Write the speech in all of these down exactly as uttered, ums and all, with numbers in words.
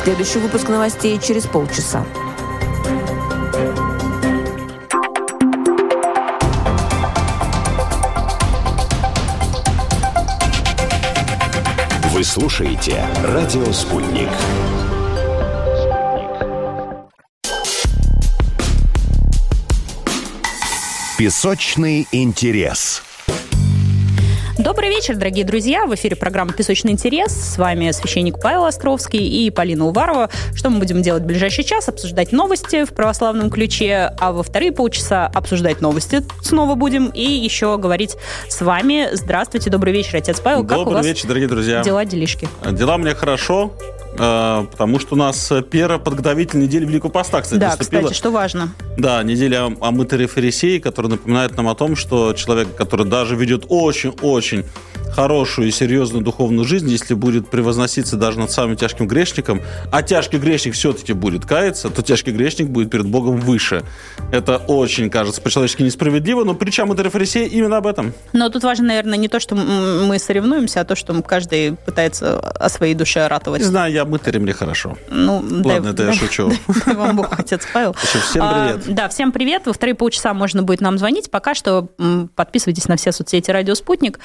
Следующий выпуск новостей через полчаса. Вы слушаете «Радио Спутник». Песочный интерес. Добрый вечер, дорогие друзья. В эфире программа «Песочный интерес». С вами священник Павел Островский и Полина Уварова. Что мы будем делать в ближайший час? Обсуждать новости в православном ключе, а во вторые полчаса обсуждать новости снова будем и еще говорить с вами. Здравствуйте, добрый вечер, отец Павел. Добрый как у вас вечер, дорогие друзья. Дела, делишки? Дела у меня хорошо, потому что у нас первая подготовительная неделя Великого Поста, кстати, Да, наступила. кстати, что важно. Да, неделя о мытаре фарисеи, которая напоминает нам о том, что человек, который даже ведет очень-очень хорошую и серьезную духовную жизнь, если будет превозноситься даже над самым тяжким грешником, а тяжкий грешник все-таки будет каяться, то тяжкий грешник будет перед Богом выше. Это очень, кажется, по-человечески несправедливо, но притча о мытаре фарисеи именно об этом. Но тут важно, наверное, не то, что мы соревнуемся, а то, что каждый пытается о своей душе ратовать. Не знаю, я мытарь, мне хорошо. Ну, Ладно, это я шучу. Дай вам Бог, отец Павел. Всем привет. А, да, всем привет. Во вторые полчаса можно будет нам звонить. Пока что подписывайтесь на все соцсети «Радио Спутник».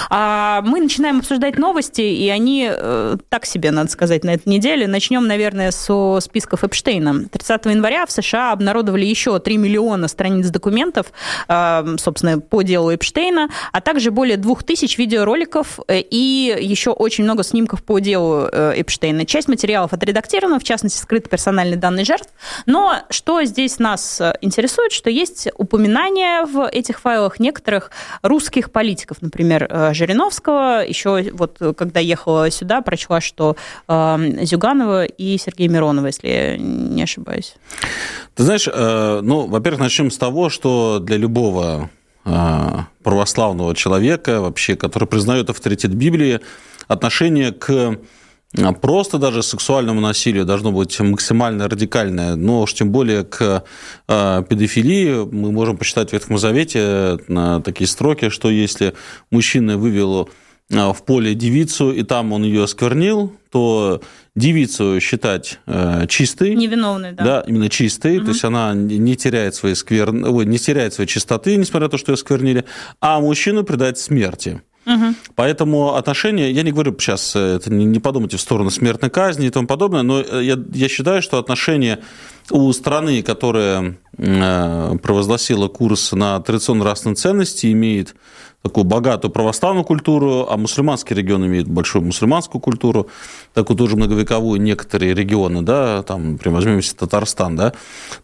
А мы начинаем обсуждать новости, и они э, так себе, надо сказать, на этой неделе. Начнем, наверное, со списков Эпштейна. тридцатого января в США обнародовали еще три миллиона страниц документов, э, собственно, по делу Эпштейна, а также более двух тысяч видеороликов э, и еще очень много снимков по делу э, Эпштейна. Часть материалов отредактирована, в частности, скрыты персональные данные жертв. Но что здесь нас интересует, что есть упоминания в этих файлах некоторых русских политиков, например, Жириновского. Еще вот когда ехала сюда, прочла, что э, Зюганова и Сергея Миронова, если я не ошибаюсь. Ты знаешь, э, ну, во-первых, начнем с того, что для любого э, православного человека, вообще, который признает авторитет Библии, отношение к просто даже сексуальному насилию должно быть максимально радикальное, но уж тем более к э, педофилии. Мы можем почитать в Ветхом Завете на такие строки, что если мужчина вывел в поле девицу, и там он ее осквернил, то девицу считать э, чистой. Невиновной, да. Да, именно чистой, угу. То есть она не теряет своей сквер... Ой, не теряет своей чистоты, несмотря на то, что ее осквернили, а мужчину предать смерти. Угу. Поэтому отношения, я не говорю сейчас, это не подумайте в сторону смертной казни и тому подобное, но я, я считаю, что отношения у страны, которая провозгласила курс на традиционно-нравственные ценности, имеет такую богатую православную культуру, а мусульманский регион имеет большую мусульманскую культуру, такую тоже многовековую, некоторые регионы, да, там, например, возьмем себе Татарстан, да,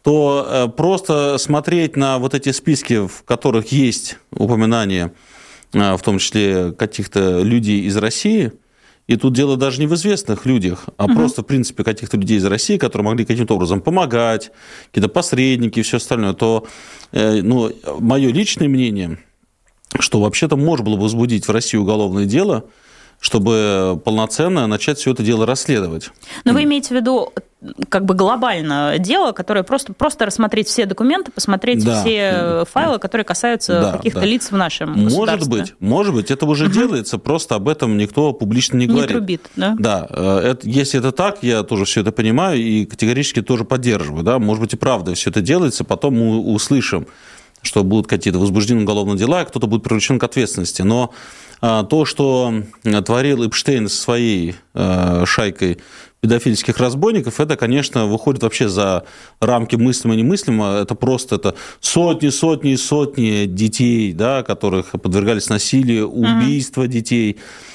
то просто смотреть на вот эти списки, в которых есть упоминания, в том числе каких-то людей из России, и тут дело даже не в известных людях, а угу. просто, в принципе, каких-то людей из России, которые могли каким-то образом помогать, какие-то посредники и все остальное, то, ну, мое личное мнение, что вообще-то можно было бы возбудить в России уголовное дело, чтобы полноценно начать все это дело расследовать. Но вы имеете в виду как бы глобально дело, которое просто, просто рассмотреть все документы, посмотреть да. все файлы, которые касаются да, каких-то да. лиц в нашем может государстве. Быть, может быть, это уже угу. делается, просто об этом никто публично не говорит. Не трубит, да? Да, это, если это так, я тоже все это понимаю и категорически тоже поддерживаю. Да? Может быть, и правда все это делается, потом мы услышим, что будут какие-то возбуждены уголовные дела, и кто-то будет привлечен к ответственности. Но то, что творил Эпштейн со своей шайкой педофильских разбойников, это, конечно, выходит вообще за рамки мыслимо и немыслимо. Это просто это сотни, сотни и сотни детей, да, которых подвергались насилию, убийства mm-hmm. детей.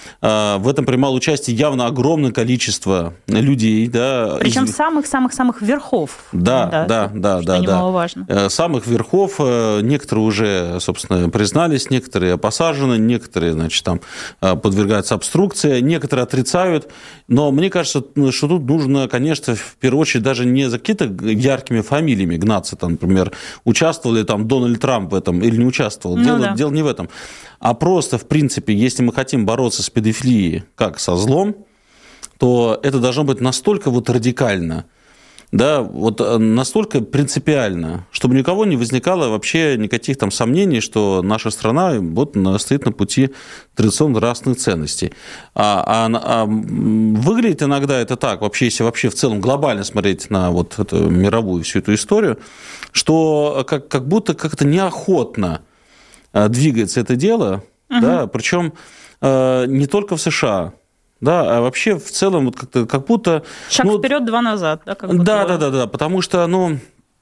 В этом принимало участие явно огромное количество людей. Да, причем из... самых-самых-самых верхов. Да, да, да. да, что да, немаловажно. Да. Самых верхов. Некоторые уже, собственно, признались, некоторые посажены, некоторые, значит, там подвергаются обструкции, некоторые отрицают. Но мне кажется, что тут нужно, конечно, в первую очередь даже не за какими-то яркими фамилиями гнаться. Там, например, участвовал ли там Дональд Трамп в этом или не участвовал. Ну, дело, да. дело не в этом. А просто, в принципе, если мы хотим бороться с педофилией как со злом, то это должно быть настолько вот радикально, да, вот настолько принципиально, чтобы ни у кого не возникало вообще никаких там сомнений, что наша страна вот стоит на пути традиционных нравственных ценностей. А, а, а выглядит иногда это так, вообще, если вообще в целом глобально смотреть на вот эту мировую всю эту историю, что как, как будто как-то неохотно двигается это дело, угу. да, причем не только в США, да, а вообще в целом вот как-то как будто... Шаг ну, вперед, два назад, да? Как будто да, да, да, да, потому что, ну,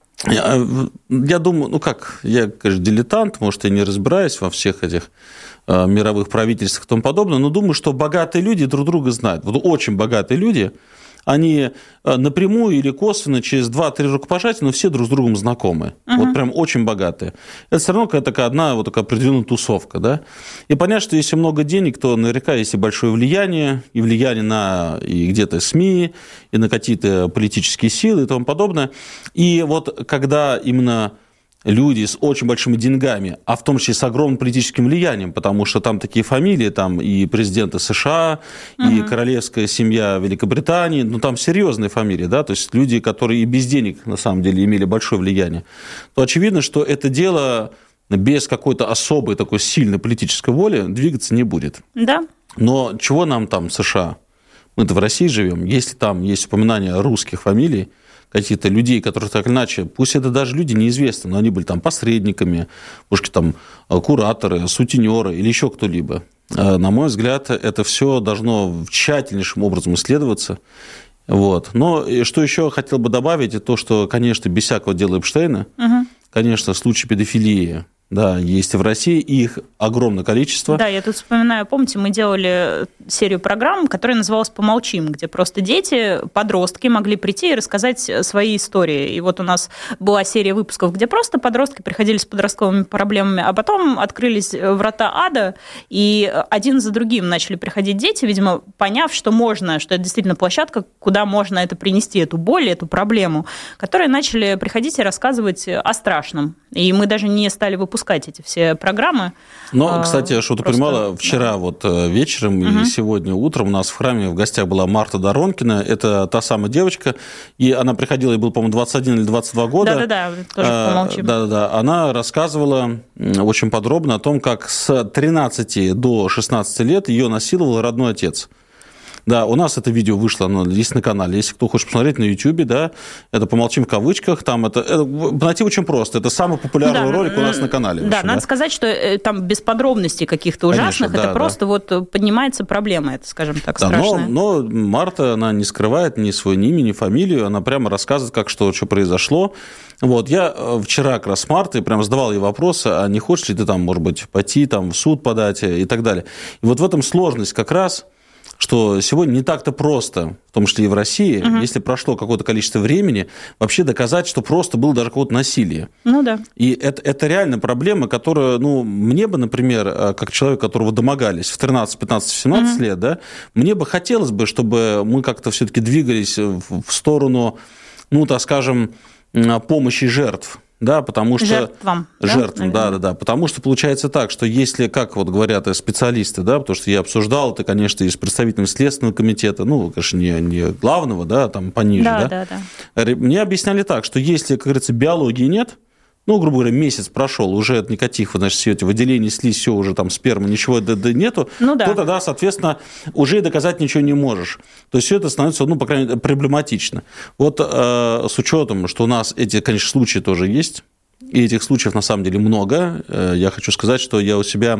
я, я думаю, ну как, я, конечно, дилетант, может, я не разбираюсь во всех этих э, мировых правительствах и тому подобное, но думаю, что богатые люди друг друга знают. Вот очень богатые люди, они напрямую или косвенно через два-три рукопожатия, но все друг с другом знакомы. Uh-huh. Вот прям очень богатые. Это все равно какая-то такая одна вот такая определенная тусовка. Да? И понятно, что если много денег, то наверняка есть и большое влияние, и влияние на и где-то СМИ, и на какие-то политические силы и тому подобное. И вот когда именно люди с очень большими деньгами, а в том числе с огромным политическим влиянием, потому что там такие фамилии, там и президенты США, угу. и королевская семья Великобритании, ну там серьезные фамилии, да, то есть люди, которые и без денег на самом деле имели большое влияние, то очевидно, что это дело без какой-то особой такой сильной политической воли двигаться не будет. Да. Но чего нам там США? Мы-то в России живем, если там есть упоминание русских фамилий, каких-то людей, которые так или иначе, пусть это даже люди неизвестные, но они были там посредниками, может, там кураторы, сутенеры или еще кто-либо. На мой взгляд, это все должно тщательнейшим образом исследоваться. Вот. Но что еще хотел бы добавить, это то, что, конечно, без всякого дела Эпштейна, угу. конечно, случаи педофилии, да, есть и в России, и их огромное количество. Да, я тут вспоминаю, помните, мы делали серию программ, которая называлась «Помолчим», где просто дети, подростки могли прийти и рассказать свои истории. И вот у нас была серия выпусков, где просто подростки приходили с подростковыми проблемами, а потом открылись врата ада, и один за другим начали приходить дети, видимо, поняв, что можно, что это действительно площадка, куда можно это принести, эту боль, эту проблему, которые начали приходить и рассказывать о страшном. И мы даже не стали выпускать эти все программы. Но, кстати, что ты понимала, вчера да. вот вечером угу. и сегодня утром у нас в храме в гостях была Марта Доронкина, это та самая девочка, и она приходила, ей было, по-моему, двадцать один или двадцать два года. Да-да-да, тоже помолчим. Да-да-да, она рассказывала очень подробно о том, как с тринадцати до шестнадцати лет ее насиловал родной отец. Да, у нас это видео вышло, оно есть на канале. Если кто хочет посмотреть на YouTube, да, это «Помолчим» в кавычках. Там это, это найти очень просто. Это самый популярный да, ролик у нас на канале. Да, вообще, надо да? сказать, что там без подробностей каких-то ужасных, Конечно, да, это да. просто вот поднимается проблема, это, скажем так, да, страшная. Но, но Марта, она не скрывает ни свое ни имя, ни фамилию, она прямо рассказывает, как что, что произошло. Вот, я вчера как раз с Мартой прям задавал ей вопросы, а не хочешь ли ты там, может быть, пойти там, в суд подать и так далее. И вот в этом сложность как раз, что сегодня не так-то просто, в том числе и в России, угу. если прошло какое-то количество времени, вообще доказать, что просто было даже какое-то насилие. Ну да. И это, это реально проблема, которая, ну, мне бы, например, как человек, которого домогались в тринадцать, пятнадцать, семнадцать угу. лет, да, мне бы хотелось бы, чтобы мы как-то все-таки двигались в сторону, ну, так скажем, помощи жертв. Да, потому что... Жертвам. Жертвам, да, да, да. Потому что получается так, что если, как вот говорят специалисты, да, потому что я обсуждал это, конечно, и с представителем Следственного комитета, ну, конечно, не, не главного, да, там пониже, да, да, да, да. Мне объясняли так, что если, как говорится, биологии нет, ну, грубо говоря, месяц прошел, уже никаких, значит, все эти выделений слизь, все уже там спермы, ничего нету, ну, да. то тогда, соответственно, уже доказать ничего не можешь. То есть все это становится, ну, по крайней мере, проблематично. Вот э, с учетом, что у нас эти, конечно, случаи тоже есть, и этих случаев на самом деле много, э, я хочу сказать, что я у себя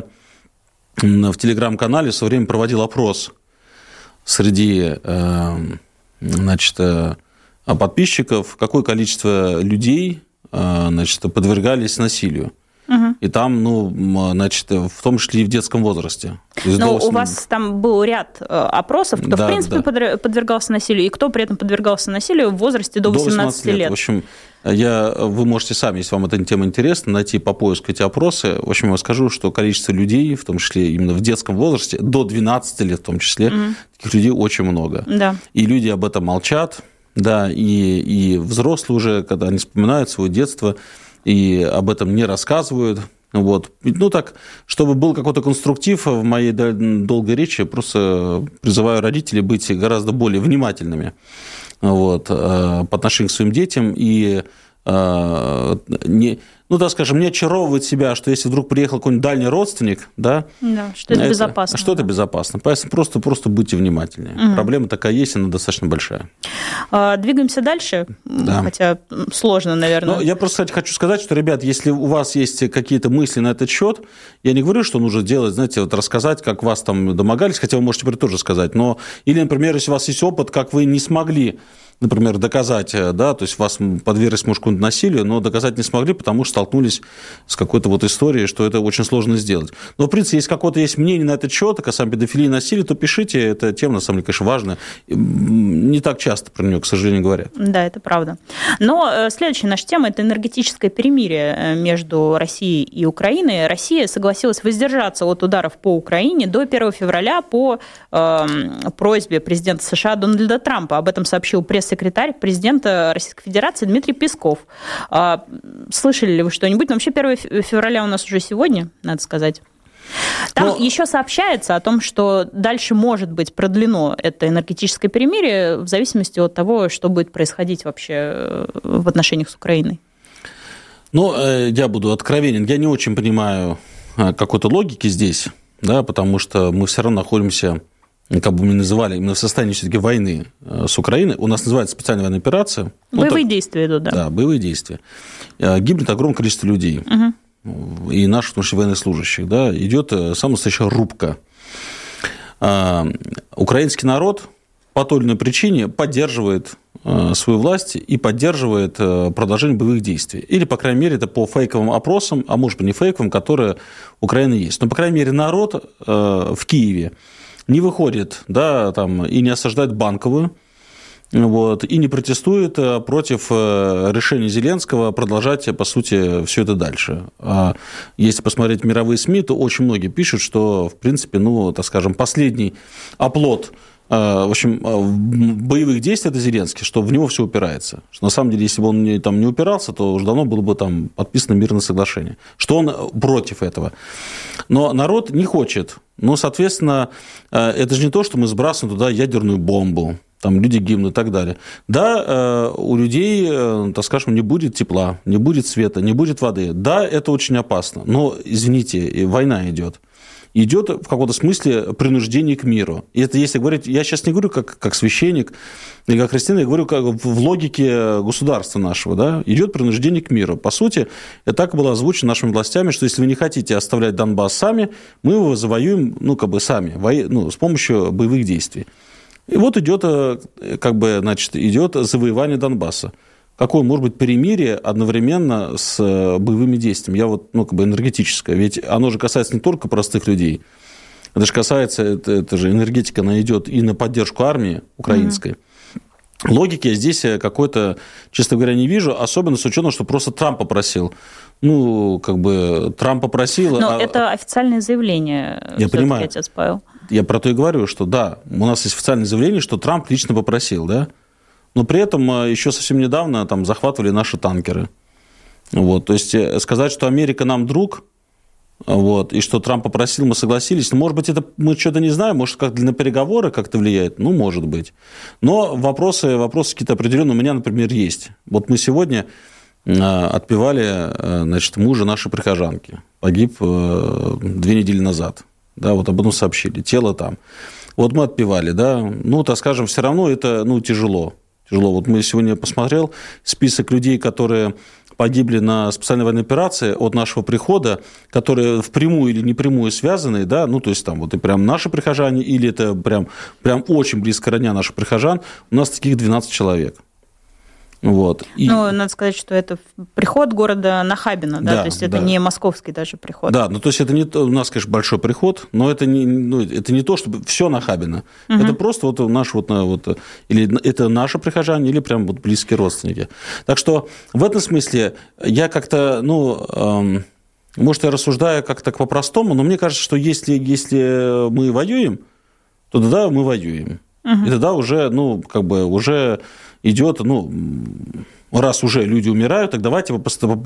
в телеграм-канале в свое время проводил опрос среди, э, значит, подписчиков, какое количество людей, значит, подвергались насилию. Угу. И там, ну, значит, в том числе и в детском возрасте. Но у вас там был ряд опросов, кто, да, в принципе, да. подвергался насилию, и кто при этом подвергался насилию в возрасте до восемнадцати лет. В общем, я, вы можете сами, если вам эта тема интересна, найти по поиску эти опросы. В общем, я скажу, что количество людей, в том числе именно в детском возрасте, до двенадцати лет в том числе, угу. таких людей очень много. Да. И люди об этом молчат. Да, и, и взрослые уже, когда они вспоминают свое детство, и об этом не рассказывают. Вот. Ну, так, чтобы был какой-то конструктив в моей долгой речи, просто призываю родителей быть гораздо более внимательными. вот, по отношению к своим детям и не... Ну, так скажем, не очаровывать себя, что если вдруг приехал какой-нибудь дальний родственник, да, да что это, это безопасно. Что да. это безопасно. Поэтому просто, просто будьте внимательнее. Угу. Проблема такая есть, она достаточно большая. А, двигаемся дальше, да. хотя сложно, наверное. Но я просто, кстати, хочу сказать, что, ребят, если у вас есть какие-то мысли на этот счет, я не говорю, что нужно делать, знаете, вот рассказать, как вас там домогались, хотя вы можете теперь тоже сказать, но или, например, если у вас есть опыт, как вы не смогли, например, доказать, да, то есть вас подверглись, может, какому-то насилию, но доказать не смогли, потому что столкнулись с какой-то вот историей, что это очень сложно сделать. Но, в принципе, если какое-то есть мнение на этот счет, касаемо педофилии и насилия, то пишите, эта тема, на самом деле, конечно, важная. Не так часто про нее, к сожалению, говорят. Да, это правда. Но следующая наша тема – это энергетическое перемирие между Россией и Украиной. Россия согласилась воздержаться от ударов по Украине до первого февраля по э, просьбе президента США Дональда Трампа. Об этом сообщил пресс-секретарь президента Российской Федерации Дмитрий Песков. Слышали ли вы что-нибудь? Но вообще первого февраля у нас уже сегодня, надо сказать. Там Но... еще сообщается о том, что дальше может быть продлено это энергетическое перемирие в зависимости от того, что будет происходить вообще в отношениях с Украиной. Ну, я буду откровенен. Я не очень понимаю какой-то логики здесь, да, потому что мы все равно находимся, как бы мы называли, именно в состоянии все-таки войны с Украиной. У нас называется специальная военная операция. Боевые ну, действия идут, да. Да, боевые действия. Гибнет огромное количество людей. Угу. И наших, в том числе, военнослужащих, да, идет самая настоящая рубка. А, украинский народ по той или иной причине поддерживает а, свою власть и поддерживает а, продолжение боевых действий. Или, по крайней мере, это по фейковым опросам, а может быть, не фейковым, которые у Украины есть. Но, по крайней мере, народ а, в Киеве не выходит, да, там, и не осаждает Банковую, вот, и не протестует против решения Зеленского продолжать, по сути, все это дальше. А если посмотреть мировые СМИ, то очень многие пишут, что, в принципе, ну, так скажем, последний оплот, в общем, боевых действий – это Зеленский, что в него все упирается. Что, на самом деле, если бы он не, там, не упирался, то уже давно было бы там подписано мирное соглашение. Что он против этого. Но народ не хочет. Ну, соответственно, это же не то, что мы сбрасываем туда ядерную бомбу, там люди гибнут и так далее. Да, у людей, так скажем, не будет тепла, не будет света, не будет воды. Да, это очень опасно. Но, извините, война идет. Идет в каком-то смысле принуждение к миру. И это, если говорить, я сейчас не говорю как, как священник или как христианин, я говорю как в логике государства нашего. Да? Идет принуждение к миру. По сути, это так было озвучено нашими властями, что если вы не хотите оставлять Донбасс сами, мы его завоюем, ну, как бы сами, ну, с помощью боевых действий. И вот идет, как бы, значит, идет завоевание Донбасса. Какое может быть перемирие одновременно с боевыми действиями? Я вот, ну, как бы энергетическое. Ведь оно же касается не только простых людей. Это же касается, это, это же энергетика, она идет и на поддержку армии украинской. Mm-hmm. Логики я здесь какой-то, честно говоря, не вижу, особенно с учетом, что просто Трамп попросил. Ну, как бы, Трамп попросил... Но а... это официальное заявление, я понимаю. Отец Павел. Я про то и говорю, что да, у нас есть официальное заявление, что Трамп лично попросил, да, но при этом еще совсем недавно там захватывали наши танкеры. Вот, то есть сказать, что Америка нам друг, вот, и что Трамп попросил, мы согласились, ну, может быть, это мы что-то не знаем, может, как на переговоры как-то влияет, ну, может быть. Но вопросы, вопросы какие-то определенные у меня, например, есть. Вот мы сегодня отпевали, значит, мужа нашей прихожанки, погиб две недели назад. Да, вот об этом сообщили, тело там. Вот мы отпевали, да, ну, так скажем, все равно это, ну, тяжело, тяжело. Вот мы сегодня посмотрел список людей, которые погибли на специальной военной операции от нашего прихода, которые впрямую или непрямую связаны, да, ну, то есть там вот и прям наши прихожане, или это прям, прям очень близко родня наших прихожан, у нас таких двенадцать человек. Вот. И... Ну, надо сказать, что это приход города Нахабино, да, да, то есть это да. не московский даже приход. Да, ну то есть это не у нас, конечно, большой приход, но это не, ну, это не то, чтобы все Нахабино. Угу. Это просто вот наш вот, вот или это наши прихожане, или прям вот близкие родственники. Так что в этом смысле я как-то, ну, эм, может, я рассуждаю как-то по-простому, но мне кажется, что если, если мы воюем, то тогда мы воюем. Угу. И тогда уже, ну, как бы уже идет, ну, раз уже люди умирают, так давайте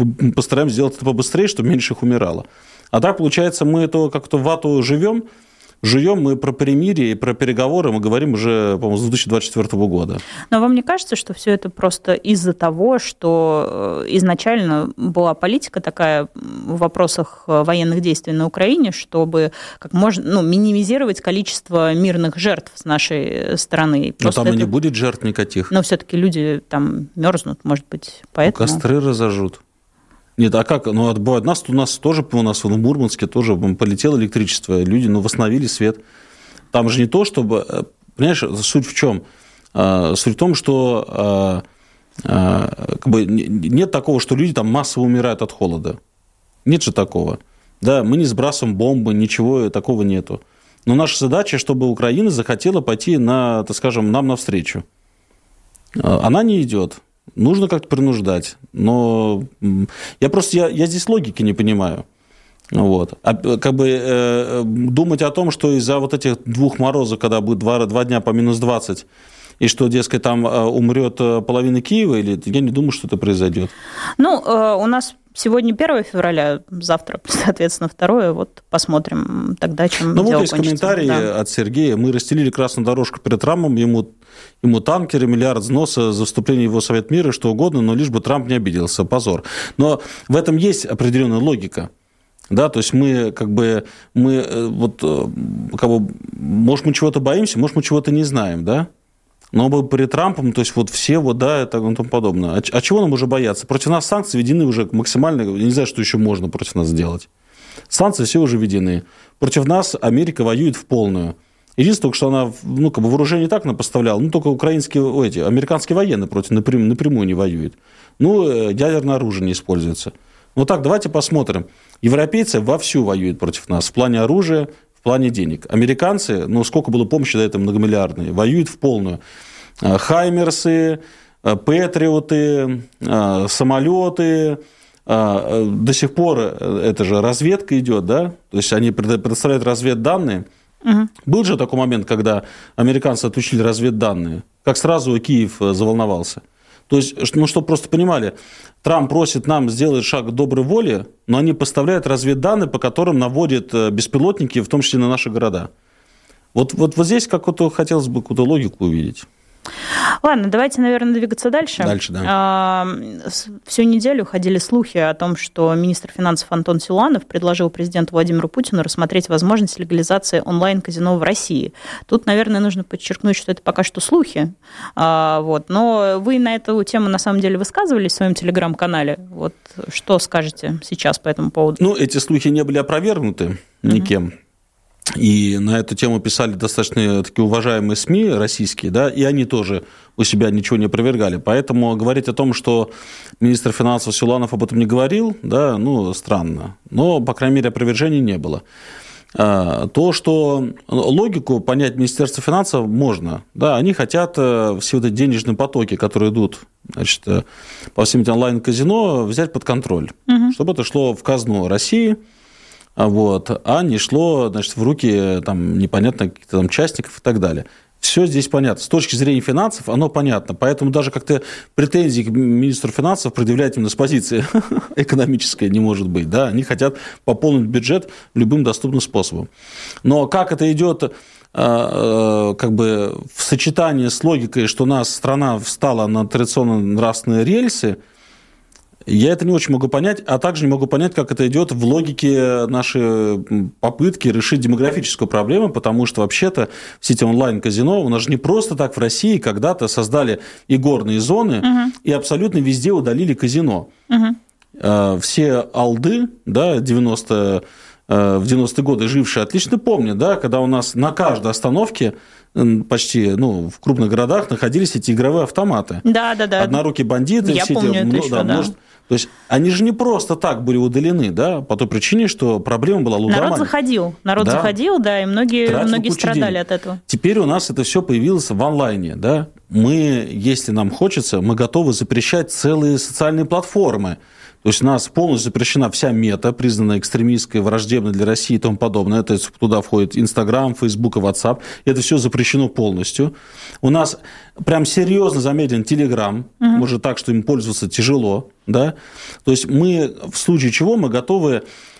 постараемся сделать это побыстрее, чтобы меньше их умирало. А так, получается, мы это как-то в вату живем, Живем мы про перемирие и про переговоры, мы говорим уже, по-моему, с две тысячи двадцать четвёртого года. Но вам не кажется, что все это просто из-за того, что изначально была политика такая в вопросах военных действий на Украине, чтобы как можно ну, минимизировать количество мирных жертв с нашей стороны? Но там это... и не будет жертв никаких. Но все-таки люди там мерзнут, может быть, поэтому... Ну, костры разожжут. Нет, а как? Ну, бывает, нас, у нас тоже, у нас в Мурманске тоже полетело электричество, люди, ну, восстановили свет. Там же не то, чтобы... Понимаешь, суть в чем? Суть в том, что как бы, нет такого, что люди там массово умирают от холода. Нет же такого. Да, мы не сбрасываем бомбы, ничего такого нету. Но наша задача, чтобы Украина захотела пойти на, так скажем, нам навстречу. Она не идет. Нужно как-то принуждать. Но я просто я, я здесь логики не понимаю. Вот. А, как бы э, думать о том, что из-за вот этих двух морозов, когда будет два, два дня по минус двадцать, и что, дескать, там умрет половина Киева, или я не думаю, что это произойдет. Ну, э, у нас сегодня первое февраля, завтра, соответственно, второе. Вот посмотрим тогда, чем ну, дело вот есть кончится. комментарий да. от Сергея. Мы расстелили красную дорожку перед Трампом, ему, ему танкеры, миллиард взноса за вступление в его Совет мира, что угодно, но лишь бы Трамп не обиделся. Позор. Но в этом есть определенная логика. Да, то есть мы как бы, мы вот, как бы, может, мы чего-то боимся, может, мы чего-то не знаем, да? Но при Трампом, то есть вот все вот, да, и тому подобное. А, а чего нам уже бояться? Против нас санкции введены уже максимально, я не знаю, что еще можно против нас сделать. Санкции все уже введены. Против нас Америка воюет в полную. Единственное, что она, ну, как бы вооружение так она поставляла, ну, только украинские, ой, эти, американские военные против напрямую, напрямую не воюют. Ну, ядерное оружие не используется. Вот так, давайте посмотрим. Европейцы вовсю воюют против нас в плане оружия, в плане денег. Американцы, ну, сколько было помощи до этого многомиллиардной, воюют в полную. Хаймерсы, Патриоты, самолеты. До сих пор это же разведка идет, да? То есть они предоставляют разведданные. Угу. Был же такой момент, когда американцы отключили разведданные, как сразу Киев заволновался. То есть, ну, чтобы просто понимали, Трамп просит нам сделать шаг доброй воли, но они поставляют разведданные, по которым наводят беспилотники, в том числе на наши города. Вот, вот, вот здесь как-то хотелось бы какую-то логику увидеть. Ладно, давайте, наверное, двигаться дальше. Дальше, да. Всю неделю ходили слухи о том, что министр финансов Антон Силуанов предложил президенту Владимиру Путину рассмотреть возможность легализации онлайн-казино в России. Тут, наверное, нужно подчеркнуть, что это пока что слухи. Вот. Но вы на эту тему, на самом деле, высказывались в своем телеграм-канале. Вот что скажете сейчас по этому поводу? Ну, эти слухи не были опровергнуты никем. Mm-hmm. И на эту тему писали достаточно такие уважаемые СМИ российские, да, и они тоже у себя ничего не опровергали. Поэтому говорить о том, что министр финансов Силуанов об этом не говорил, да, ну, странно. Но, по крайней мере, опровержений не было. То, что логику понять Министерство финансов можно, да, они хотят все вот эти денежные потоки, которые идут, значит, по всем этим онлайн-казино, взять под контроль, угу. чтобы это шло в казну России. Вот, а не шло, значит, в руки там, непонятно каких-то там частников и так далее. Все здесь понятно. С точки зрения финансов оно понятно. Поэтому даже как-то претензий к министру финансов предъявлять именно с позиции экономической не может быть. Да? Они хотят пополнить бюджет любым доступным способом. Но как это идет как бы в сочетании с логикой, что у нас страна встала на традиционно нравственные рельсы, я это не очень могу понять, а также не могу понять, как это идет в логике нашей попытки решить демографическую проблему, потому что вообще-то все эти онлайн-казино у нас же не просто так в России когда-то создали игорные зоны угу. и абсолютно везде удалили казино. Угу. Все алды, да, девяностые, в девяностые годы жившие отлично помнят, да, когда у нас на каждой остановке почти, ну, в крупных городах находились эти игровые автоматы. Да, да, да. Однорукие бандиты. Я все помню эти, это ну, еще, да, да. Может, то есть они же не просто так были удалены, да, по той причине, что проблема была лудомания. Народ заходил, народ да. заходил, да, и многие, многие страдали денег. От этого. Теперь у нас это все появилось в онлайне, да. Мы, если нам хочется, мы готовы запрещать целые социальные платформы. То есть у нас полностью запрещена вся мета, признанная экстремистской, враждебной для России и тому подобное. Это туда входит Инстаграм, Фейсбук и Ватсап. Это все запрещено полностью. У нас прям серьезно замедлен Телеграм, угу. может так, что им пользоваться тяжело. Да? То есть мы в случае чего мы готовы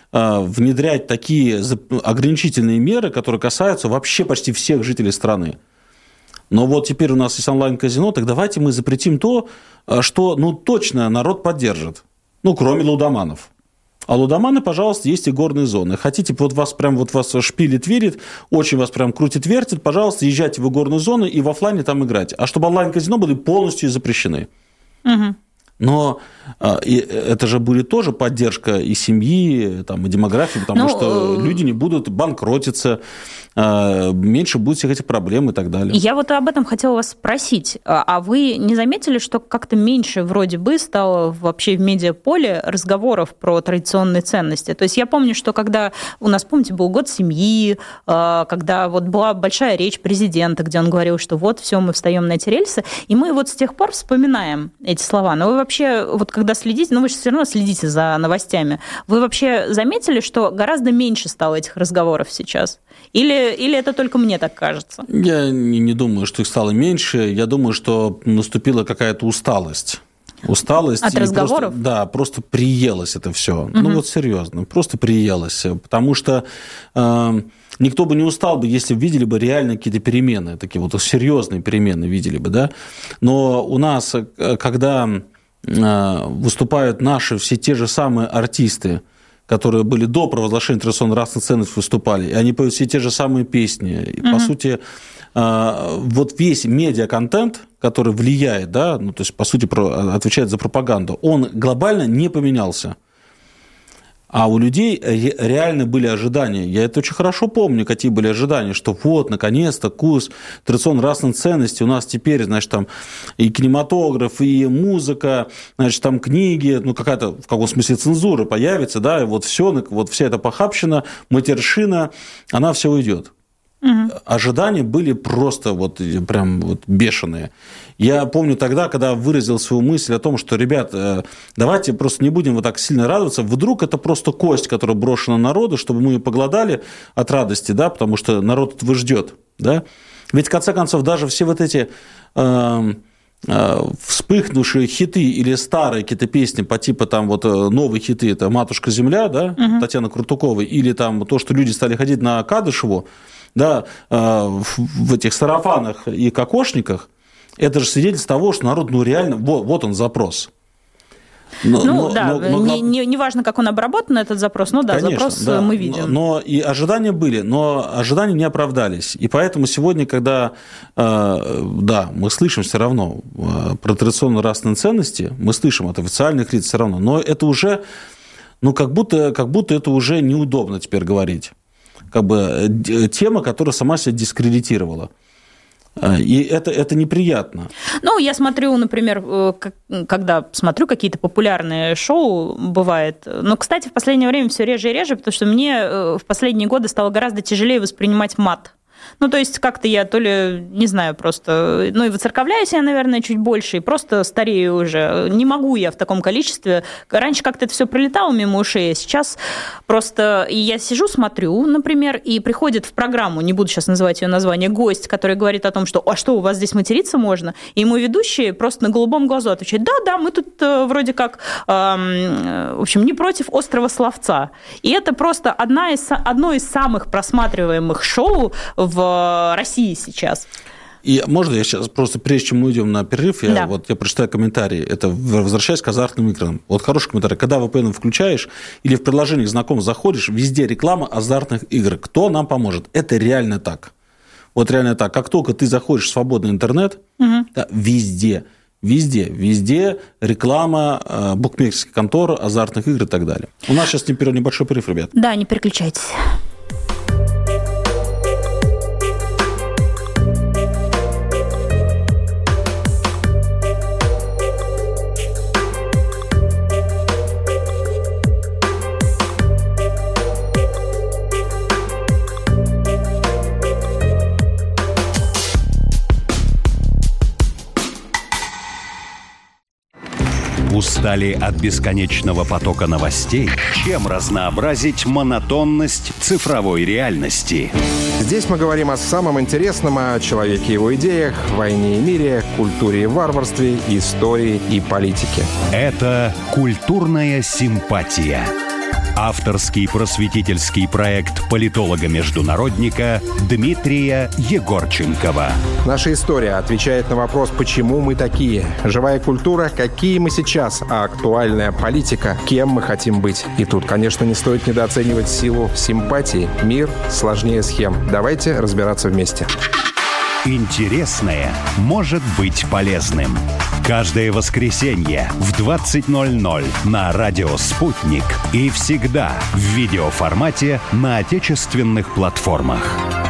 внедрять такие ограничительные меры, которые касаются вообще почти всех жителей страны. Но вот теперь у нас есть онлайн-казино, так давайте мы запретим то, что ну, точно народ поддержит. Ну, кроме лудоманов. А лудоманы, пожалуйста, есть и горные зоны. Хотите, вот вас прям вот вас шпилит, верит, очень вас прям крутит, вертит, пожалуйста, езжайте в горные зоны и в офлайне там играть. А чтобы онлайн-казино были полностью запрещены. Угу. Но и это же будет тоже поддержка и семьи, там, и демографии, потому ну, что люди не будут банкротиться, меньше будет всех этих проблем и так далее. Я вот об этом хотела вас спросить. А вы не заметили, что как-то меньше вроде бы стало вообще в медиаполе разговоров про традиционные ценности? То есть я помню, что когда у нас, помните, был год семьи, когда вот была большая речь президента, где он говорил, что вот все, мы встаем на эти рельсы, и мы вот с тех пор вспоминаем эти слова. Но вы вообще, вот когда следите, ну вы же все равно следите за новостями, вы вообще заметили, что гораздо меньше стало этих разговоров сейчас? Или, или это только мне так кажется? Я не, не думаю, что их стало меньше. Я думаю, что наступила какая-то усталость. Усталость. От разговоров? Просто, да, просто приелось это все. Угу. Ну вот серьезно, просто приелось. Потому что э, никто бы не устал бы, если бы видели бы реально какие-то перемены, такие вот серьезные перемены видели бы, да. Но у нас, когда э, выступают наши все те же самые артисты, которые были до провозглашения традиционно-нравственных ценностей, выступали, и они поют все те же самые песни. И, mm-hmm. по сути, вот весь медиаконтент, который влияет, да, ну, то есть, по сути, отвечает за пропаганду, он глобально не поменялся. А у людей реально были ожидания. Я это очень хорошо помню, какие были ожидания, что вот, наконец-то, курс традиционно-нравственных ценностей у нас теперь, значит, там и кинематограф, и музыка, значит, там книги, ну, какая-то, в каком смысле, цензура появится, да, и вот все, вот вся эта похабщина, матершина, она все уйдет. Угу. Ожидания были просто вот прям вот бешеные. Я помню тогда, когда выразил свою мысль о том, что, ребят, давайте просто не будем вот так сильно радоваться, вдруг это просто кость, которая брошена народу, чтобы мы ее поглодали от радости, да, потому что народ этого ждет, да. Ведь, в конце концов, даже все вот эти э, э, вспыхнувшие хиты или старые какие-то песни по типу там вот новые хиты, это «Матушка земля», да, угу. Татьяны Крутуковой, или там то, что люди стали ходить на Кадышеву, да, в этих сарафанах и кокошниках, это же свидетельство того, что народ, ну, реально, вот, вот он запрос. Но, ну, но, да, но, но, не, не, не важно, как он обработан, этот запрос, но да, конечно, запрос да, мы видим. Но, но и ожидания были, но ожидания не оправдались. И поэтому сегодня, когда, э, да, мы слышим все равно про традиционно-нравственные ценности, мы слышим от официальных лиц все равно, но это уже, ну, как будто, как будто это уже неудобно теперь говорить. Как бы тема, которая сама себя дискредитировала. И это, это неприятно. Ну, я смотрю, например, когда смотрю какие-то популярные шоу, бывает. Но, кстати, в последнее время все реже и реже, потому что мне в последние годы стало гораздо тяжелее воспринимать мат. Ну, то есть как-то я то ли, не знаю, просто, ну, и выцерковляюсь я, наверное, чуть больше, и просто старею уже. Не могу я в таком количестве. Раньше как-то это все пролетало мимо ушей, а сейчас просто... И я сижу, смотрю, например, и приходит в программу, не буду сейчас называть ее название, гость, который говорит о том, что «А что, у вас здесь материться можно?» И ему ведущий просто на голубом глазу отвечает «Да-да, мы тут вроде как, э, в общем, не против острого словца». И это просто одна из, одно из самых просматриваемых шоу в России сейчас. И можно я сейчас просто, прежде чем мы уйдем на перерыв, я, да. вот, я прочитаю комментарий. Это возвращаясь к азартным играм. Вот хороший комментарий. Когда ви пи эн включаешь или в приложениях знакомых заходишь, везде реклама азартных игр. Кто нам поможет? Это реально так. Вот реально так. Как только ты заходишь в свободный интернет, угу. да, везде, везде, везде реклама э, букмекерских контор, азартных игр и так далее. У нас сейчас небольшой перерыв, ребят. Да, не переключайтесь. Устали от бесконечного потока новостей? Чем разнообразить монотонность цифровой реальности? Здесь мы говорим о самом интересном, о человеке и его идеях, войне и мире, культуре и варварстве, истории и политике. Это «Культурная симпатия». Авторский просветительский проект политолога-международника Дмитрия Егорченкова. Наша история отвечает на вопрос, почему мы такие. Живая культура, какие мы сейчас, а актуальная политика, кем мы хотим быть. И тут, конечно, не стоит недооценивать силу симпатии. Мир сложнее схем. Давайте разбираться вместе. Интересное может быть полезным. Каждое воскресенье в двадцать ноль ноль на радио «Спутник» и всегда в видеоформате на отечественных платформах.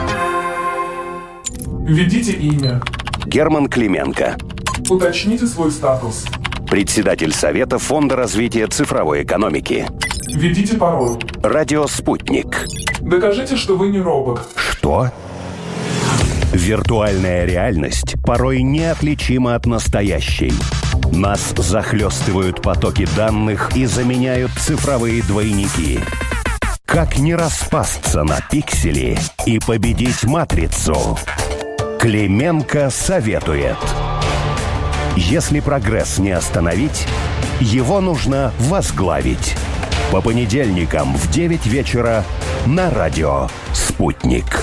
Введите имя. Герман Клименко. Уточните свой статус. Председатель Совета Фонда развития цифровой экономики. Введите пароль. Радио «Спутник». Докажите, что вы не робот. Что? Виртуальная реальность порой неотличима от настоящей. Нас захлестывают потоки данных и заменяют цифровые двойники. Как не распасться на пиксели и победить матрицу? Клименко советует. Если прогресс не остановить, его нужно возглавить. По понедельникам в девять вечера на радио «Спутник».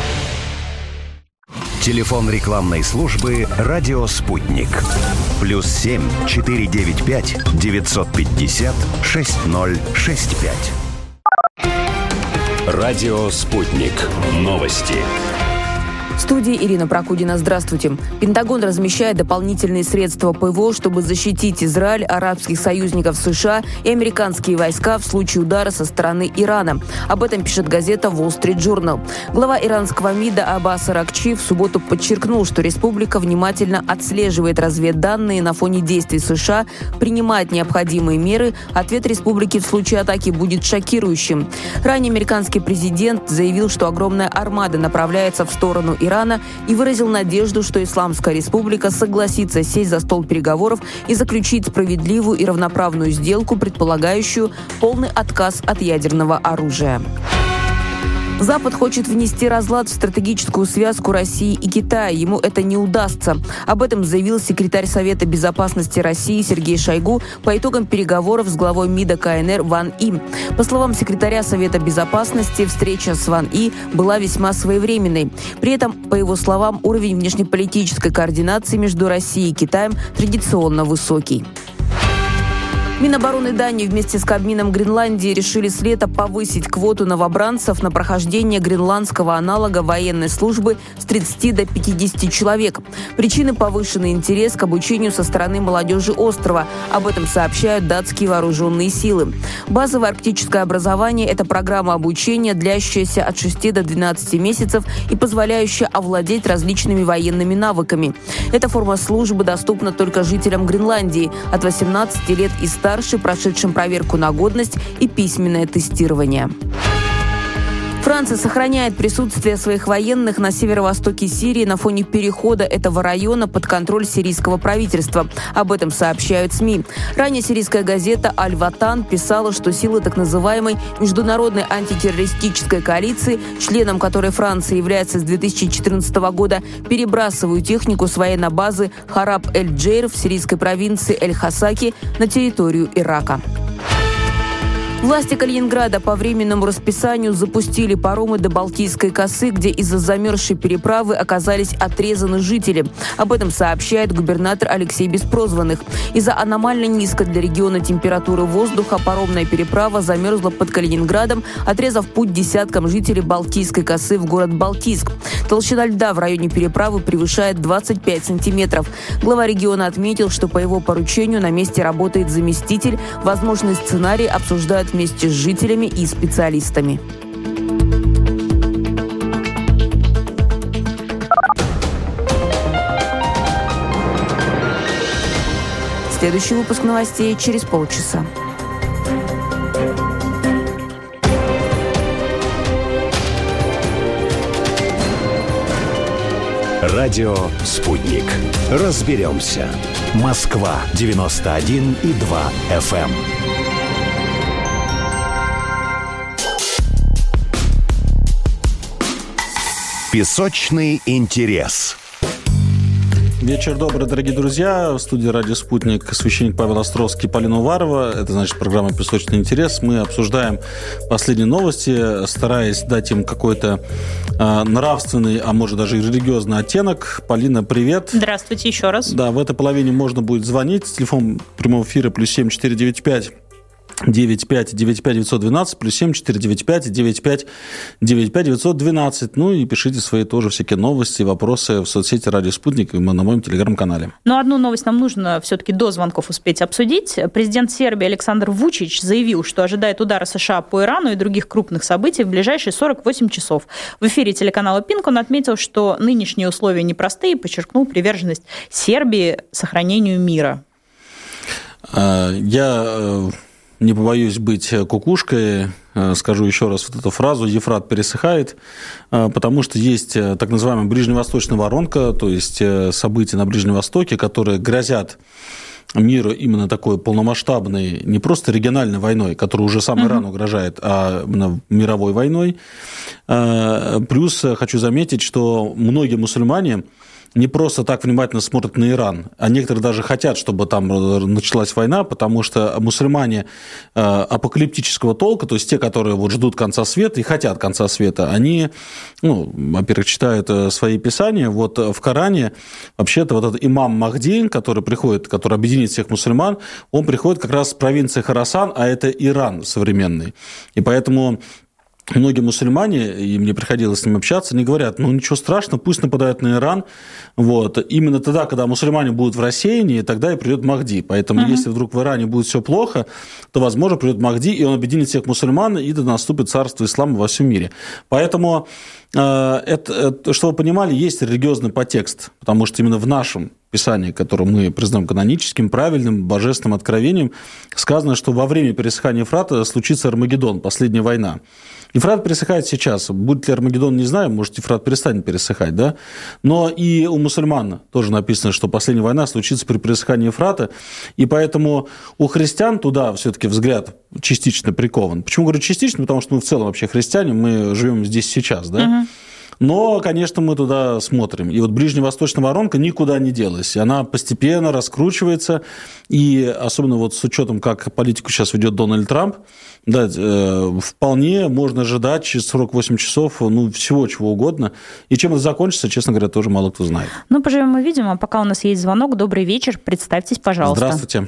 Телефон рекламной службы «Радио Спутник». Плюс семь четыре девять пять девятьсот пятьдесят шесть ноль шесть пять. Радио «Спутник». Новости. В студии Ирина Прокудина. Здравствуйте. Пентагон размещает дополнительные средства ПВО, чтобы защитить Израиль, арабских союзников США и американские войска в случае удара со стороны Ирана. Об этом пишет газета Wall Street Journal. Глава иранского МИДа Аббас Аракчи в субботу подчеркнул, что республика внимательно отслеживает разведданные на фоне действий США, принимает необходимые меры. Ответ республики в случае атаки будет шокирующим. Ранее американский президент заявил, что огромная армада направляется в сторону Ирана, Ирана и выразил надежду, что Исламская республика согласится сесть за стол переговоров и заключить справедливую и равноправную сделку, предполагающую полный отказ от ядерного оружия. Запад хочет внести разлад в стратегическую связку России и Китая. Ему это не удастся. Об этом заявил секретарь Совета безопасности России Сергей Шойгу по итогам переговоров с главой МИДа КНР Ван И. По словам секретаря Совета безопасности, встреча с Ван И была весьма своевременной. При этом, по его словам, уровень внешнеполитической координации между Россией и Китаем традиционно высокий. Минобороны Дании вместе с Кабмином Гренландии решили с лета повысить квоту новобранцев на прохождение гренландского аналога военной службы с тридцати до пятидесяти человек. Причины – повышенный интерес к обучению со стороны молодежи острова. Об этом сообщают датские вооруженные силы. Базовое арктическое образование – это программа обучения, длящаяся от шести до двенадцати месяцев и позволяющая овладеть различными военными навыками. Эта форма службы доступна только жителям Гренландии от восемнадцати лет и старше, старше, прошедшим проверку на годность и письменное тестирование. Франция сохраняет присутствие своих военных на северо-востоке Сирии на фоне перехода этого района под контроль сирийского правительства. Об этом сообщают СМИ. Ранее сирийская газета «Аль-Ватан» писала, что силы так называемой международной антитеррористической коалиции, членом которой Франция является с две тысячи четырнадцатого года, перебрасывают технику с военной базы Хараб-эль-Джейр в сирийской провинции Эль-Хасаки на территорию Ирака. Власти Калининграда по временному расписанию запустили паромы до Балтийской косы, где из-за замерзшей переправы оказались отрезаны жители. Об этом сообщает губернатор Алексей Беспрозванных. Из-за аномально низкой для региона температуры воздуха паромная переправа замерзла под Калининградом, отрезав путь десяткам жителей Балтийской косы в город Балтийск. Толщина льда в районе переправы превышает двадцать пять сантиметров. Глава региона отметил, что по его поручению на месте работает заместитель. Возможный сценарий обсуждают вместе с жителями и специалистами. Следующий выпуск новостей через полчаса. Радио «Спутник». Разберемся. Москва девяносто один и два эф эм. Песочный интерес. Вечер добрый, дорогие друзья. В студии «Радио Спутник» священник Павел Островский, Полина Уварова. Это, значит, программа «Песочный интерес». Мы обсуждаем последние новости, стараясь дать им какой-то э, нравственный, а может даже и религиозный оттенок. Полина, привет. Здравствуйте еще раз. Да, в этой половине можно будет звонить. Телефон прямого эфира плюс семь четыре девять пять девять пять девять пять девятьсот двенадцать, плюс семь четыре девять пять девять пять девять пять девятьсот двенадцать. Ну и пишите свои тоже всякие новости, вопросы в соцсети «Радио Спутник» и на моем телеграм-канале. Но одну новость нам нужно все-таки до звонков успеть обсудить. Президент Сербии Александр Вучич заявил, что ожидает удара США по Ирану и других крупных событий в ближайшие сорок восемь часов. В эфире телеканала «Пинк» он отметил, что нынешние условия непростые, и подчеркнул приверженность Сербии сохранению мира. Я... Не побоюсь быть кукушкой, скажу еще раз вот эту фразу: Ефрат пересыхает, потому что есть так называемая ближневосточная воронка, то есть события на Ближнем Востоке, которые грозят миру именно такой полномасштабной, не просто региональной войной, которая уже сам Иран угрожает, а именно мировой войной. Плюс хочу заметить, что многие мусульмане не просто так внимательно смотрят на Иран, а некоторые даже хотят, чтобы там началась война, потому что мусульмане апокалиптического толка, то есть те, которые вот ждут конца света и хотят конца света, они, ну, во-первых, читают свои писания. Вот в Коране вообще-то вот этот имам Махди, который приходит, который объединит всех мусульман, он приходит как раз с провинции Хорасан, а это Иран современный. И поэтому многие мусульмане, и мне приходилось с ними общаться, они говорят: ну ничего страшного, пусть нападают на Иран. Вот. Именно тогда, когда мусульмане будут в рассеянии, тогда и придет Махди. Поэтому uh-huh. если вдруг в Иране будет все плохо, то, возможно, придет Махди, и он объединит всех мусульман, и да наступит царство ислама во всем мире. Поэтому, э, это, это, чтобы вы понимали, есть религиозный подтекст, потому что именно в нашем Писании, которое мы признаем каноническим, правильным, божественным откровением, сказано, что во время пересыхания Ефрата случится Армагеддон, последняя война. Ефрат пересыхает сейчас. Будет ли Армагеддон, не знаю, может, Ефрат перестанет пересыхать, да? Но и у мусульман тоже написано, что последняя война случится при пересыхании Ефрата, и поэтому у христиан туда все-таки взгляд частично прикован. Почему говорю частично? Потому что мы в целом вообще христиане, мы живем здесь сейчас, да? Uh-huh. Но, конечно, мы туда смотрим. И вот ближневосточная воронка никуда не делась. Она постепенно раскручивается. И особенно вот с учетом, как политику сейчас ведет Дональд Трамп, да, э, вполне можно ожидать через сорок восемь часов ну, всего чего угодно. И чем это закончится, честно говоря, тоже мало кто знает. Ну, поживем и видим. А пока у нас есть звонок. Добрый вечер. Представьтесь, пожалуйста. Здравствуйте.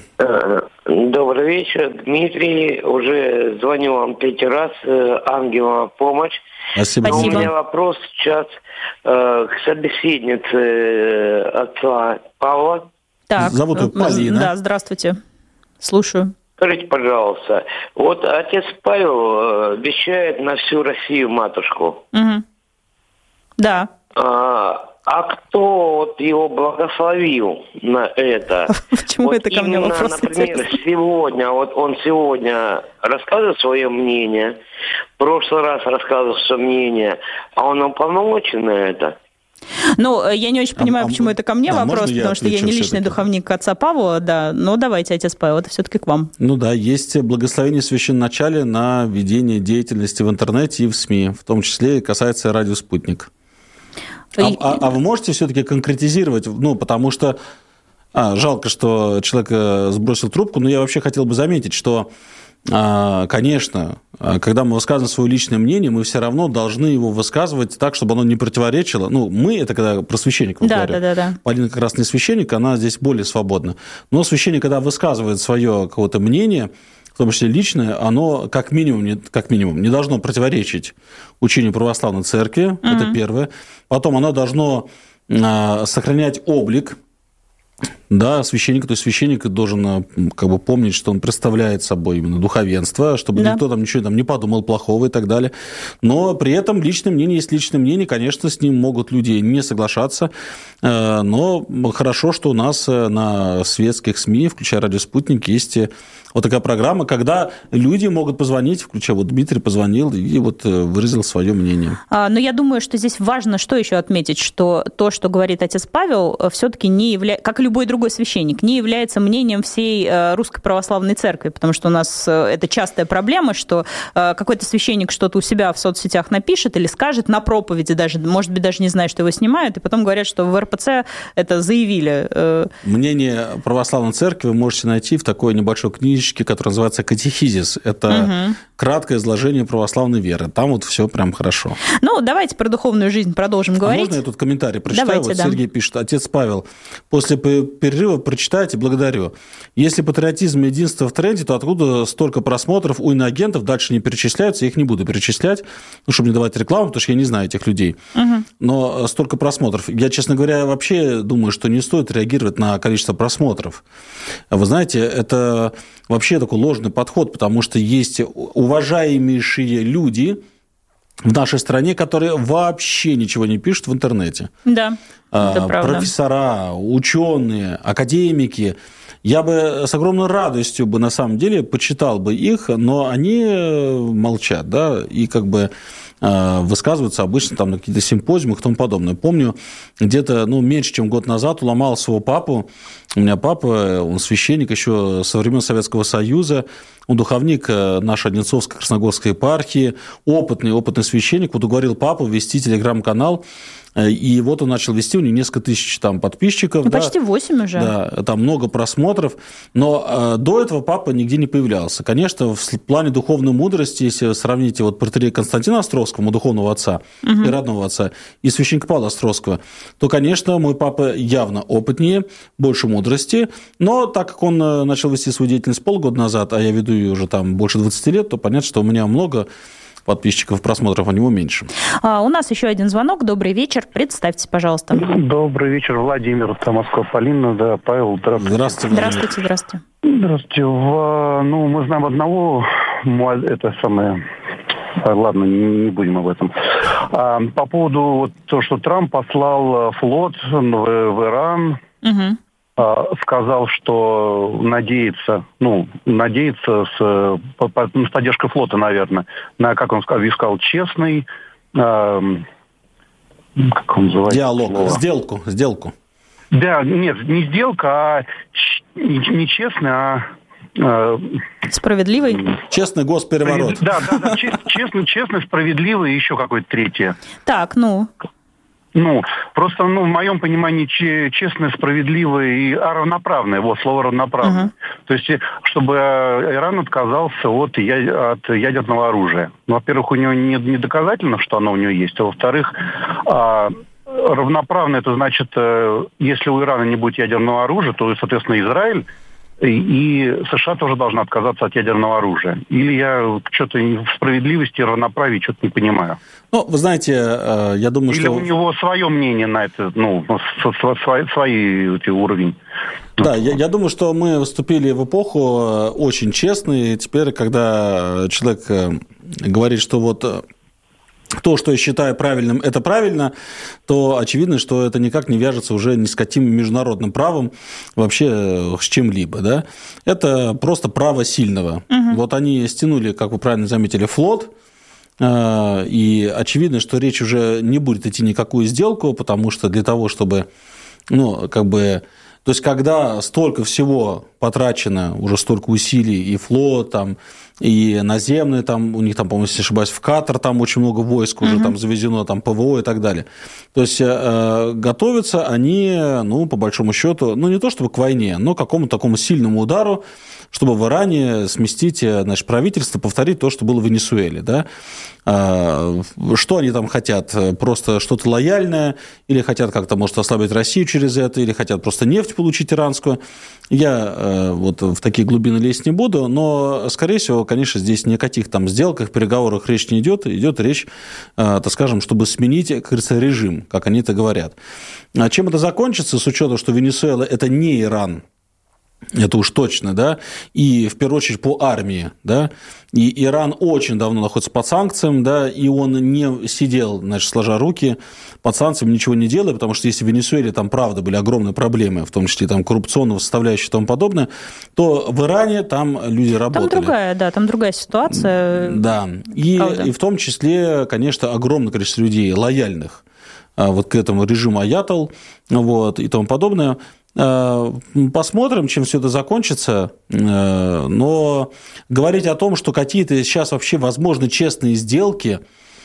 Добрый вечер. Дмитрий. Уже звоню вам третий раз. Ангела помощь. Спасибо. Но у меня вопрос сейчас э, к собеседнице э, отца Павла. Так, зовут его Полина. Да, здравствуйте. Слушаю. Скажите, пожалуйста, вот отец Павел вещает на всю Россию матушку. Угу. Да. А, а кто вот его благословил на это? Почему вот это ко мне именно, вопрос? Например, интересный? сегодня, вот он сегодня рассказывает свое мнение, в прошлый раз рассказывал свое мнение, а он уполномочен на это? Ну, я не очень понимаю, а, почему а, это ко мне да, вопрос, потому что я не личный все-таки? духовник отца Павла, да. Но давайте, отец Павел, это все-таки к вам. Ну да, есть благословение священноначалия на ведение деятельности в интернете и в СМИ, в том числе и касается «Радио Спутник». А, и... а, а вы можете все-таки конкретизировать, ну, потому что а, жалко, что человек сбросил трубку, но я вообще хотел бы заметить, что, а, конечно, когда мы высказываем свое личное мнение, мы все равно должны его высказывать так, чтобы оно не противоречило. Ну, мы, это когда про священников да, говорю. Да, да, да. Полина как раз не священник, она здесь более свободна. Но священник, когда высказывает свое какое-то мнение, в том числе личное, оно как минимум, не, как минимум не должно противоречить учению православной церкви, mm-hmm. это первое. Потом оно должно а, сохранять облик, да, священника, то есть священник должен как бы помнить, что он представляет собой именно духовенство, чтобы да. никто там ничего там не подумал плохого и так далее. Но при этом личное мнение есть личное мнение, конечно, с ним могут люди не соглашаться, но хорошо, что у нас на светских СМИ, включая «Радио Спутник», есть вот такая программа, когда люди могут позвонить, включая вот Дмитрий позвонил и вот выразил свое мнение. А, но я думаю, что здесь важно что еще отметить, что то, что говорит отец Павел, все-таки не является, как и любой другой другой священник не является мнением всей Русской Православной Церкви, потому что у нас это частая проблема, что какой-то священник что-то у себя в соцсетях напишет или скажет на проповеди даже, может быть, даже не знает, что его снимают, и потом говорят, что в эр пэ цэ это заявили. Мнение Православной Церкви вы можете найти в такой небольшой книжечке, которая называется «Катехизис». Это угу. краткое изложение православной веры. Там вот все прям хорошо. Ну, давайте про духовную жизнь продолжим говорить. А можно я тут комментарий прочитаю? Давайте, вот да. Сергей пишет: отец Павел, после перерыва прочитайте, благодарю. Если патриотизм и единство в тренде, то откуда столько просмотров у иноагентов? Дальше не перечисляются, я их не буду перечислять, ну, чтобы не давать рекламу, потому что я не знаю этих людей. Угу. Но столько просмотров. Я, честно говоря, вообще думаю, что не стоит реагировать на количество просмотров. Вы знаете, это вообще такой ложный подход, потому что есть уважаемейшие люди в нашей стране, которые вообще ничего не пишут в интернете. Да, это правда. Профессора, ученые, академики. Я бы с огромной радостью бы на самом деле почитал бы их, но они молчат, да, и как бы высказываются обычно там на какие-то симпозиумы и тому подобное. Помню, где-то ну, меньше, чем год назад уломал своего папу. У меня папа, он священник еще со времен Советского Союза, он духовник нашей Одинцовской Красногорской епархии, опытный, опытный священник. Вот уговорил папу вести телеграм-канал, и вот он начал вести, у него несколько тысяч там подписчиков. Ну, да, почти восемь уже. Да, там много просмотров, но э, до этого папа нигде не появлялся. Конечно, в плане духовной мудрости, если вы сравните вот протоиерея Константина Островского, моего духовного отца угу. и родного отца, и священника Павла Островского, то, конечно, мой папа явно опытнее, больше мудрости, но так как он начал вести свою деятельность полгода назад, а я веду ее уже там больше двадцати лет, то понятно, что у меня много подписчиков, просмотров, у него меньше. А, у нас еще один звонок. Добрый вечер. Представьтесь, пожалуйста. Добрый вечер. Владимир, Москва, Полина, да, Павел, здравствуйте. Здравствуйте. Здравствуйте, здравствуйте. Здравствуйте. В, ну, мы знаем одного, это самое... Ладно, не, не будем об этом. А, по поводу вот то, что Трамп послал флот в, в Иран, угу. сказал, что надеется, ну, надеется с, по, по, с поддержкой флота, наверное, на, как он сказал, сказал честный, э, как он называется? Диалог, слово? сделку, сделку. Да, нет, не сделка, а не, не честный, а... Э, справедливый? Честный госпереворот. Да, да, да, честный, честный, справедливый и еще какое-то третье. Так, ну... Ну, просто, ну, в моем понимании, честное, справедливое и а равноправное, вот, слово равноправное. Uh-huh. То есть, чтобы Иран отказался от, от ядерного оружия. Ну, во-первых, у него не, не доказательно, что оно у него есть, а во-вторых, а, равноправно это значит, если у Ирана не будет ядерного оружия, то, соответственно, Израиль и США тоже должны отказаться от ядерного оружия. Или я что-то в справедливости и равноправии что-то не понимаю. Ну, вы знаете, я думаю, Или что... у него свое мнение на это, ну, свой, свой уровень. Да, я, я думаю, что мы вступили в эпоху очень честной. Теперь, когда человек говорит, что вот... то, что я считаю правильным, это правильно, то очевидно, что это никак не вяжется уже ни с каким международным правом, вообще с чем-либо. Да? Это просто право сильного. Угу. Вот они стянули, как вы правильно заметили, флот, и очевидно, что речь уже не будет идти никакую сделку, потому что для того, чтобы, ну, как бы... То есть, когда столько всего потрачено, уже столько усилий, и флот, там, и наземные, там, у них, там, по-моему, если не ошибаюсь, в Катар там очень много войск уже uh-huh. там завезено, там, ПВО и так далее. То есть, э, готовятся они, ну, по большому счету, ну, не то чтобы к войне, но к какому-то такому сильному удару, чтобы в Иране сместить, значит, правительство, повторить то, что было в Венесуэле, да. Что они там хотят? Просто что-то лояльное? Или хотят как-то, может, ослабить Россию через это? Или хотят просто нефть получить иранскую? Я вот в такие глубины лезть не буду, но, скорее всего, конечно, здесь ни о каких там сделках, переговорах речь не идет. Идет речь, так скажем, чтобы сменить, как говорится, режим, как они это говорят. Чем это закончится, с учетом, что Венесуэла – это не Иран, это уж точно, да, и в первую очередь по армии, да, и Иран очень давно находится под санкциями, да, и он не сидел, значит, сложа руки, под санкциями ничего не делая, потому что если в Венесуэле там, правда, были огромные проблемы, в том числе там коррупционного составляющего и тому подобное, то в Иране там люди работали. Там другая, да, там другая ситуация. Да, и, и в том числе, конечно, огромное количество людей лояльных вот к этому режиму аятол, вот, и тому подобное. Посмотрим, чем все это закончится. Но говорить о том, что какие-то сейчас вообще возможны честные сделки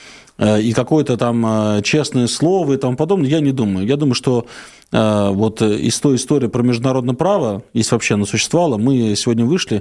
и какое-то там честное слово и тому подобное, я не думаю. Я думаю, что вот из той истории про международное право, если вообще оно существовало, мы сегодня вышли.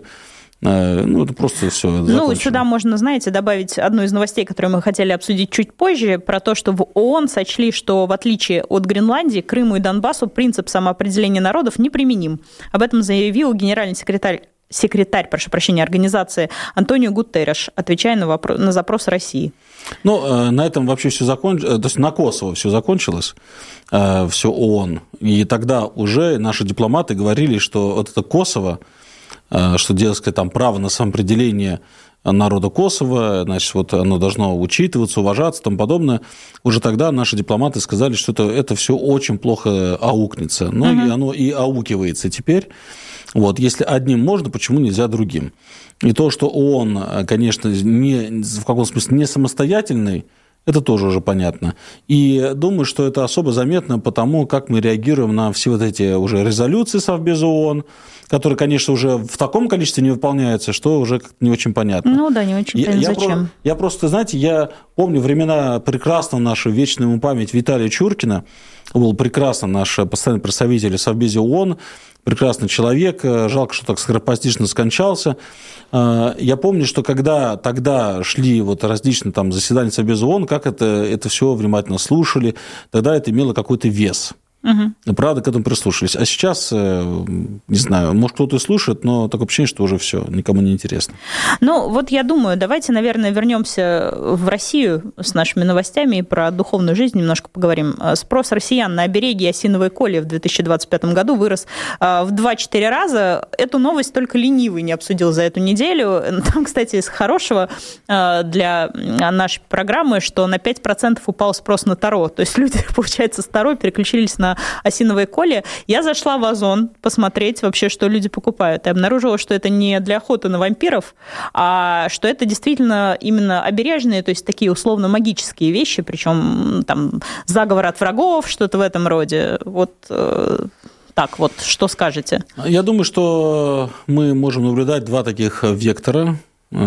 Ну, это просто все закончено. Ну, сюда можно, знаете, добавить одну из новостей, которую мы хотели обсудить чуть позже, про то, что в ООН сочли, что в отличие от Гренландии, Крыму и Донбассу принцип самоопределения народов неприменим. Об этом заявил генеральный секретарь секретарь, прошу прощения, организации Антонио Гутерреш, отвечая на, вопрос, на запрос России. Ну, на этом вообще все закончилось, то есть на Косово все закончилось, все ООН. И тогда уже наши дипломаты говорили, что вот это Косово, что, дескать, там право на самоопределение народа Косово, значит, вот оно должно учитываться, уважаться и тому подобное. Уже тогда наши дипломаты сказали, что это, это все очень плохо аукнется. Ну, uh-huh. и оно и аукивается теперь. Вот, если одним можно, почему нельзя другим? И то, что ООН, конечно, не, в каком смысле не самостоятельный, это тоже уже понятно. И думаю, что это особо заметно по тому, как мы реагируем на все вот эти уже резолюции Совбеза ООН, которые, конечно, уже в таком количестве не выполняются, что уже как-то не очень понятно. Ну да, не очень понятно, я, зачем. Я, я просто, знаете, я помню времена прекрасного нашего, вечную ему память Виталия Чуркина, был прекрасно наш постоянный представитель в Совбезе ООН, прекрасный человек, жалко, что так скоропостижно скончался. Я помню, что когда тогда шли вот различные там заседания Совбеза ООН, как это, это все внимательно слушали, тогда это имело какой-то вес. Угу. Правда, к этому прислушивались. А сейчас, не знаю, может, кто-то и слушает, но такое ощущение, что уже все, никому не интересно. Ну, вот я думаю, давайте, наверное, вернемся в Россию с нашими новостями и про духовную жизнь немножко поговорим. Спрос россиян на обереги осиновой коли в две тысячи двадцать пятом году вырос в два-четыре раза. Эту новость только ленивый не обсудил за эту неделю. Там, кстати, из хорошего для нашей программы, что на пять процентов упал спрос на таро. То есть люди, получается, с таро переключились на осиновой коле. Я зашла в Озон посмотреть вообще, что люди покупают. И обнаружила, что это не для охоты на вампиров, а что это действительно именно обережные, то есть такие условно-магические вещи, причем там заговор от врагов, что-то в этом роде. Вот так вот, что скажете? Я думаю, что мы можем наблюдать два таких вектора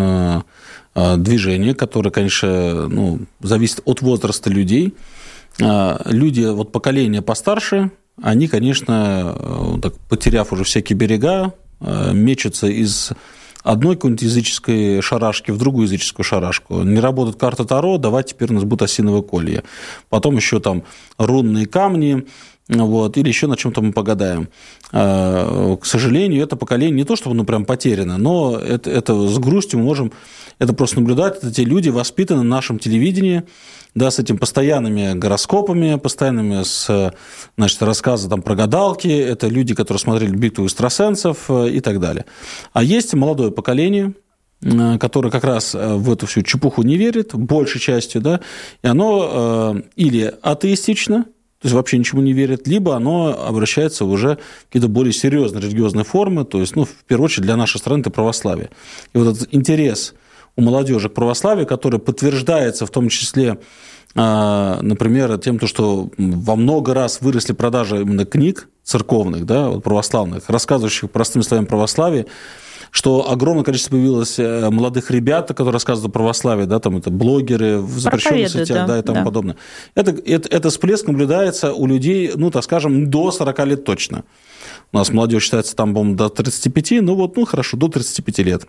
движения, которые, конечно, ну, зависят от возраста людей. Люди, вот поколение постарше, они, конечно, так, потеряв уже всякие берега, мечутся из одной какой-нибудь языческой шарашки в другую языческую шарашку. Не работает карта Таро, давайте теперь у нас будет осиновое колье. Потом еще там рунные камни, вот, или еще на чем-то мы погадаем. К сожалению, это поколение не то, чтобы оно прям потеряно, но это, это с грустью мы можем это просто наблюдать. Это те люди, воспитанные на нашем телевидении, да, с этими постоянными гороскопами, постоянными с, значит, рассказы там, про гадалки. Это люди, которые смотрели «Битву экстрасенсов» и так далее. А есть молодое поколение, которое как раз в эту всю чепуху не верит, большей частью, да, и оно или атеистично, то есть вообще ничему не верит, либо оно обращается уже в какие-то более серьезные религиозные формы, то есть, ну, в первую очередь, для нашей страны это православие. И вот этот интерес у молодежи к православию, который подтверждается в том числе, например, тем, что во много раз выросли продажи именно книг церковных, да, вот православных, рассказывающих простыми словами православие, что огромное количество появилось молодых ребят, которые рассказывают о православии, да, там это блогеры в запрещенных сетях, да, да, и тому да. подобное. Это, это, это всплеск наблюдается у людей, ну, так скажем, до сорока лет точно. У нас молодежь считается там, по-моему, до тридцати пяти, ну, вот, ну, хорошо, до тридцати пяти лет.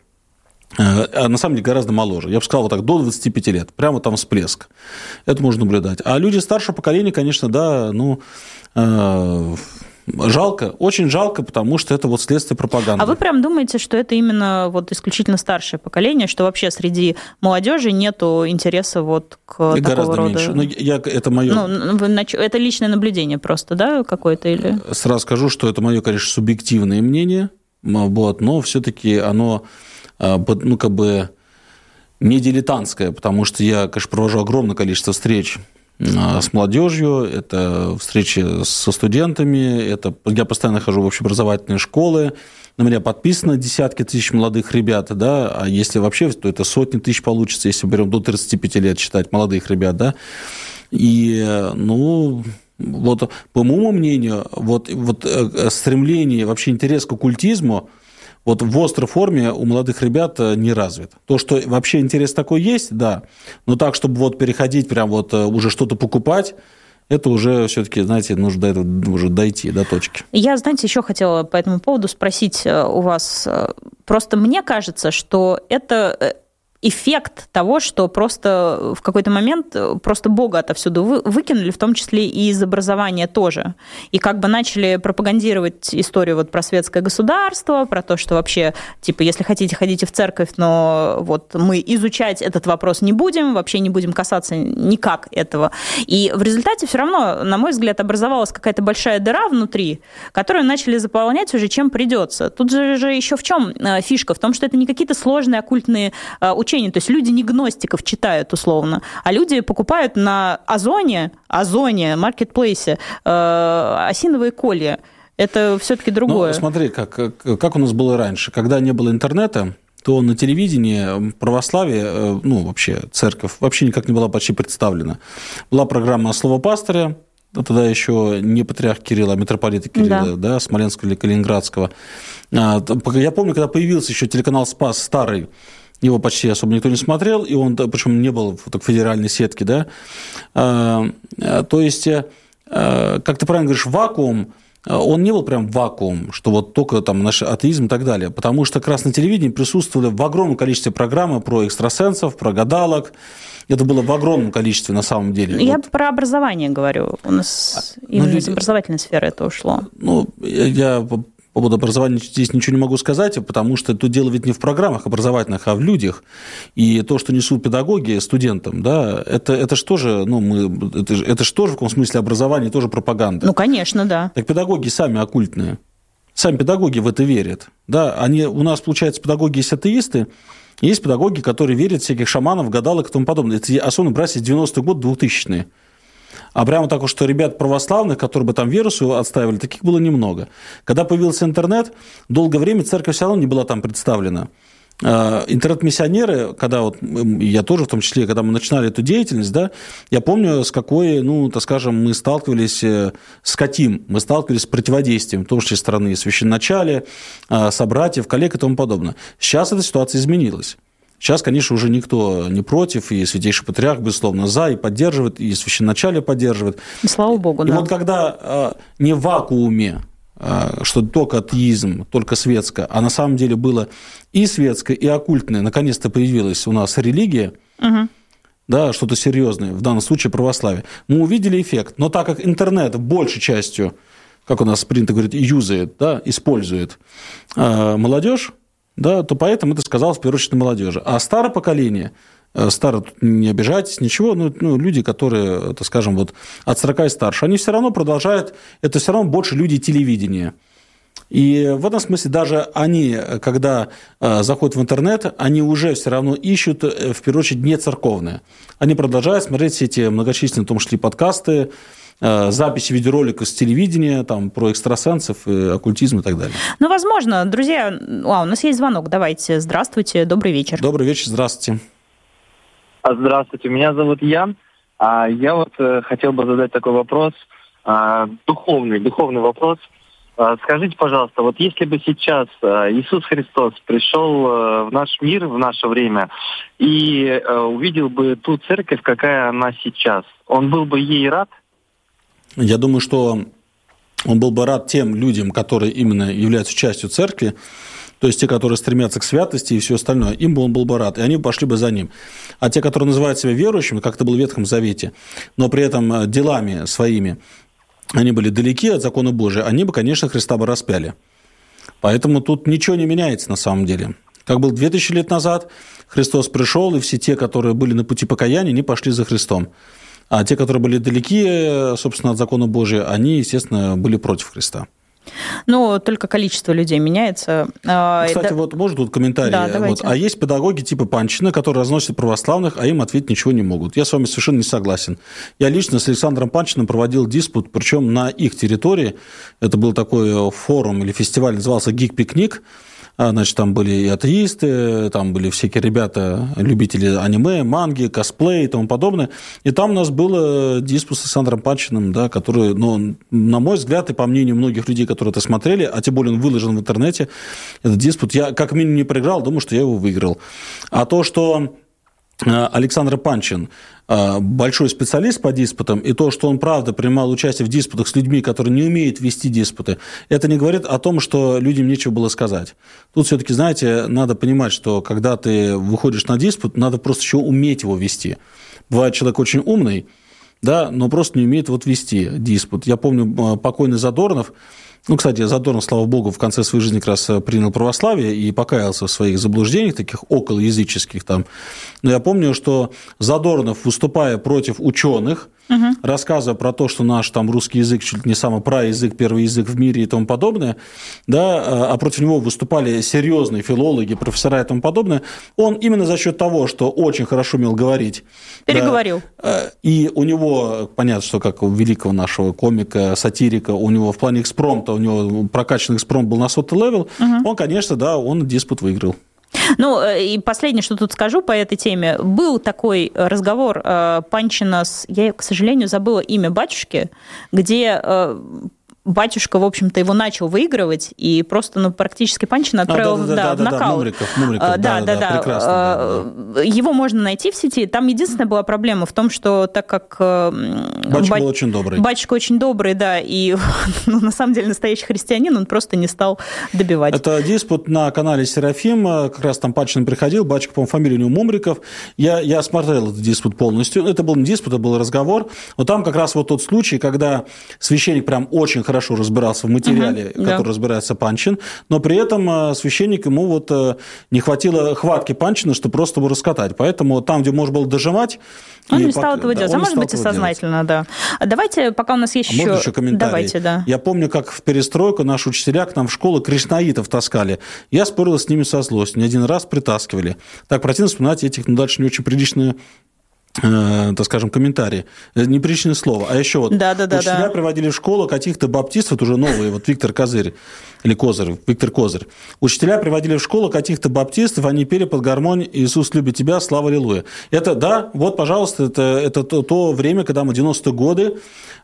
А на самом деле гораздо моложе. Я бы сказал вот так, до двадцати пяти лет. Прямо там всплеск. Это можно наблюдать. А люди старшего поколения, конечно, да, ну, э, жалко, очень жалко, потому что это вот следствие пропаганды. А вы прям думаете, что это именно вот исключительно старшее поколение, что вообще среди молодежи нету интереса вот к и такого рода? Меньше. Но я, это мое... Ну, это личное наблюдение просто, да, какое-то? Или... Сразу скажу, что это мое, конечно, субъективное мнение, вот, но все-таки оно... ну, как бы не дилетантская, потому что я, конечно, провожу огромное количество встреч с молодежью, это встречи со студентами, это я постоянно хожу в общеобразовательные школы, на меня подписано десятки тысяч молодых ребят, да, а если вообще, то это сотни тысяч получится, если берем до тридцати пяти лет считать молодых ребят, да, и, ну, Вот, по моему мнению, вот, вот стремление, вообще интерес к оккультизму вот в острой форме у молодых ребят не развит. То, что вообще интерес такой есть, да, но так, чтобы вот переходить, прям вот уже что-то покупать, это уже все-таки, знаете, нужно до этого уже дойти, до точки. Я, знаете, еще хотела по этому поводу спросить у вас. Просто мне кажется, что это эффект того, что просто в какой-то момент просто Бога отовсюду выкинули, в том числе и из образования тоже. И как бы начали пропагандировать историю вот про светское государство, про то, что вообще, типа, если хотите, ходите в церковь, но вот мы изучать этот вопрос не будем, вообще не будем касаться никак этого. И в результате все равно, на мой взгляд, образовалась какая-то большая дыра внутри, которую начали заполнять уже чем придется. Тут же, же еще в чем фишка? В том, что это не какие-то сложные оккультные учения. То есть люди не гностиков читают условно, а люди покупают на Озоне, Озоне, маркетплейсе э, осиновые колья. Это все-таки другое. Ну, смотри, как, как у нас было раньше. Когда не было интернета, то на телевидении православие, ну, вообще, церковь, вообще никак не была почти представлена. Была программа «Слово пастыря», тогда еще не патриарх Кирилл, а митрополита Кирилла, да. Да, Смоленского или Калининградского. Я помню, когда появился еще телеканал «Спас» старый, его почти особо никто не смотрел, и он, причем не был в федеральной сетке, да. То есть, как ты правильно говоришь, вакуум, он не был прям вакуум, что вот только там наш атеизм и так далее, потому что как раз на телевидении присутствовали в огромном количестве программы про экстрасенсов, про гадалок. Это было в огромном количестве на самом деле. Я вот. Про образование говорю. У нас именно ну, из образовательной сферы это ушло. Ну, я... По поводу образования здесь ничего не могу сказать, потому что тут дело ведь не в программах образовательных, а в людях. И то, что несут педагоги студентам, да, это, это же тоже, ну, мы, это, это же тоже в каком смысле образование, тоже пропаганда. Ну, конечно, да. Так педагоги сами оккультные. Сами педагоги в это верят. Да, они, у нас, получается, педагоги есть атеисты, есть педагоги, которые верят в всяких шаманов, гадалок и тому подобное. Это особенно брать девяностые годы, двухтысячные. А прямо так, что ребят православных, которые бы там веру свою отстаивали, таких было немного. Когда появился интернет, долгое время церковь все равно не была там представлена. Интернет-миссионеры, когда вот я тоже в том числе, когда мы начинали эту деятельность, да, я помню, с какой, ну, так скажем, мы сталкивались с каким, мы сталкивались с противодействием, в том числе со стороны священноначалия, собратьев, коллег и тому подобное. Сейчас эта ситуация изменилась. Сейчас, конечно, уже никто не против, и Святейший Патриарх, безусловно, за, и поддерживает, и священноначалие поддерживает. И слава Богу, и да. И вот когда не в вакууме, что только атеизм, только светское, а на самом деле было и светское, и оккультное, наконец-то появилась у нас религия, угу. Да, что-то серьезное, в данном случае православие, мы увидели эффект. Но так как интернет большей частью, как у нас принято говорить, юзает, да, использует молодежь, да, то поэтому это сказалось в первую очередь на молодежи. А старое поколение, старое, не обижайтесь, ничего, ну, ну, люди, которые, так скажем, вот от сорока и старше, они все равно продолжают, это все равно больше люди телевидения. И в этом смысле даже они, когда заходят в интернет, они уже все равно ищут, в первую очередь, не церковное. Они продолжают смотреть все эти многочисленные, в том числе, подкасты, записи видеороликов с телевидения, там, про экстрасенсов, оккультизм и так далее. Ну, возможно. Друзья, а, у нас есть звонок. Давайте. Здравствуйте. Добрый вечер. Добрый вечер. Здравствуйте. Здравствуйте. Меня зовут Ян. Я вот хотел бы задать такой вопрос. Духовный, духовный вопрос. Скажите, пожалуйста, вот если бы сейчас Иисус Христос пришел в наш мир, в наше время, и увидел бы ту церковь, какая она сейчас, он был бы ей рад? Я думаю, что он был бы рад тем людям, которые именно являются частью церкви, то есть те, которые стремятся к святости и все остальное, им бы он был бы рад, и они пошли бы за ним. А те, которые называют себя верующими, как это было в Ветхом Завете, но при этом делами своими они были далеки от закона Божия, они бы, конечно, Христа бы распяли. Поэтому тут ничего не меняется на самом деле. Как было две тысячи лет назад, Христос пришел, и все те, которые были на пути покаяния, они пошли за Христом. А те, которые были далеки, собственно, от закона Божия, они, естественно, были против Христа. Ну, только количество людей меняется. Кстати, да... вот может тут комментарий. Да, вот, а есть педагоги типа Панчина, которые разносят православных, а им ответить ничего не могут. Я с вами совершенно не согласен. Я лично с Александром Панчиным проводил диспут, причем на их территории. Это был такой форум или фестиваль, назывался «Гик-пикник». Значит, там были и атеисты, там были всякие ребята, любители аниме, манги, косплей и тому подобное. И там у нас был диспут с Александром Панчиным, да, который, ну, на мой взгляд, и по мнению многих людей, которые это смотрели, а тем более он выложен в интернете, этот диспут, я как минимум не проиграл, думаю, что я его выиграл. А то, что Александр Панчин большой специалист по диспутам, и то, что он, правда, принимал участие в диспутах с людьми, которые не умеют вести диспуты, это не говорит о том, что людям нечего было сказать. Тут все-таки, знаете, надо понимать, что когда ты выходишь на диспут, надо просто еще уметь его вести. Бывает человек очень умный, да, но просто не умеет вот вести диспут. Я помню, покойный Задорнов, ну, кстати, Задорнов, слава богу, в конце своей жизни как раз принял православие и покаялся в своих заблуждениях, таких околоязыческих там. Но я помню, что Задорнов, выступая против ученых, угу. рассказывая про то, что наш там русский язык чуть ли не самый праязык, первый язык в мире и тому подобное, да, а против него выступали серьезные филологи, профессора и тому подобное, он именно за счет того, что очень хорошо умел говорить. Переговорил. Да, и у него, понятно, что как у великого нашего комика, сатирика, у него в плане экспромта, у него прокачанный экспромт был на сотый левел, угу. он, конечно, да, он диспут выиграл. Ну, и последнее, что тут скажу по этой теме. Был такой разговор Панчина с... Я, к сожалению, забыла имя батюшки, где... батюшка, в общем-то, его начал выигрывать, и просто, ну, практически Панчин отправил а, да, да, да, да, в нокаут. Да, Мумриков, Мумриков, да, да, да, да, прекрасно. Да, да. Его можно найти в сети. Там единственная была проблема в том, что так как... Батюшка бат... был очень добрый. Батюшка очень добрый, да, и ну, на самом деле настоящий христианин, он просто не стал добивать. Это диспут на канале Серафим, как раз там Панчин приходил, батюшка, по-моему, фамилия у него Мумриков. Я, я смотрел этот диспут полностью. Это был не диспут, это был разговор. Но там как раз вот тот случай, когда священник прям очень хорошо хорошо разбирался в материале, uh-huh, который да. разбирается Панчин, но при этом священник ему вот не хватило хватки Панчина, чтобы просто его раскатать. Поэтому там, где можно было дожимать... Он не стал этого да, делать, а может быть и сознательно, делать. Да. Давайте, пока у нас есть а еще... Можно еще комментарий? Давайте, да. Я помню, как в перестройку наши учителя к нам в школу кришнаитов таскали. Я спорил с ними со злостью, не один раз притаскивали. Так противно вспоминать этих, ну, дальше не очень приличные... Э, так скажем, комментарии. Неприличное слово. А еще вот да, да, да, учителя да. приводили в школу каких-то баптистов, вот уже новые, вот Виктор Козырь, или Козырь, Виктор Козырь. Учителя приводили в школу каких-то баптистов, они пели под гармонь «Иисус любит тебя, слава аллилуйя». Это, да, вот, пожалуйста, это, это то, то время, когда мы девяностые годы,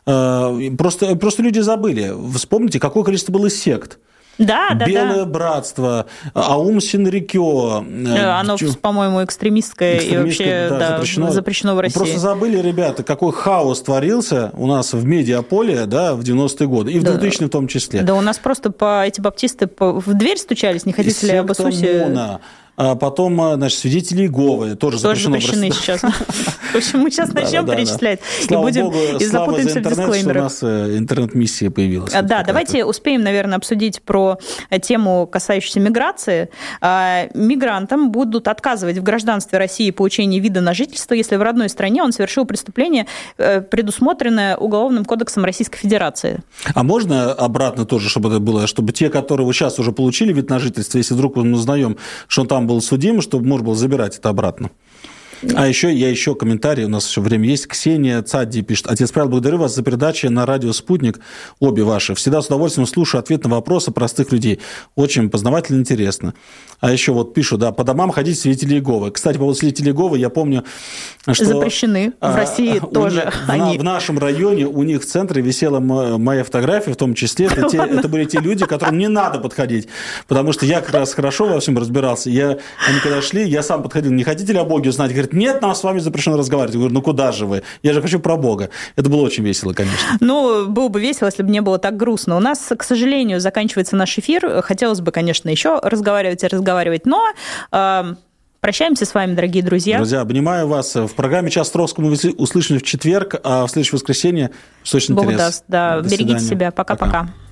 э, просто, просто люди забыли. Вспомните, какое количество было сект. Да, да, Белое да. братство, Аум Синрикё. Оно, по-моему, экстремистское, экстремистское и вообще да, да, запрещено. запрещено в России. Просто забыли, ребята, какой хаос творился у нас в медиаполе, да, в девяностые годы, и в да. двухтысячные в том числе. Да, у нас просто по, эти баптисты по, в дверь стучались, не хотите ли об Иисусе... Мона. А потом, значит, свидетели Иеговы тоже, тоже запрещено. запрещены сейчас. В общем, мы сейчас начнем перечислять. И будем и запутаемся в дисклеймерах. У нас интернет-миссия появилась. Да, давайте успеем, наверное, обсудить про тему, касающуюся миграции. Мигрантам будут отказывать в гражданстве России получение вида на жительство, если в родной стране он совершил преступление, предусмотренное Уголовным кодексом Российской Федерации. А можно обратно тоже, чтобы это было, чтобы те, которые сейчас уже получили вид на жительство, если вдруг мы узнаем, что он там был судим, чтобы можно было забирать это обратно. А еще я еще комментарий, у нас еще время есть. Ксения Цадди пишет: отец Павел, благодарю вас за передачи на радио «Спутник», обе ваши. Всегда с удовольствием слушаю ответ на вопросы простых людей. Очень познавательно, интересно. А еще вот пишу, да, по домам ходить свидетели Иеговы. Кстати, по поводу свидетелей Иеговы я помню, что... Запрещены в России а, тоже. Них, они... в, в нашем районе у них в центре висела моя фотография, в том числе. Это, те, это были те люди, которым не надо подходить. Потому что я как раз хорошо во всем разбирался. Я, они когда шли, я сам подходил. Не хотите ли о Боге узнать? Говорит, нет, нам с вами запрещено разговаривать. Я говорю, ну куда же вы? Я же хочу про Бога. Это было очень весело, конечно. Ну, было бы весело, если бы не было так грустно. У нас, к сожалению, заканчивается наш эфир. Хотелось бы, конечно, еще разговаривать и разговаривать, но э, прощаемся с вами, дорогие друзья. Друзья, обнимаю вас. В программе «Час Троцкого» мы услышим в четверг, а в следующее воскресенье точно Бог интерес. даст, да. До Берегите свидания. Себя. Пока-пока. Пока.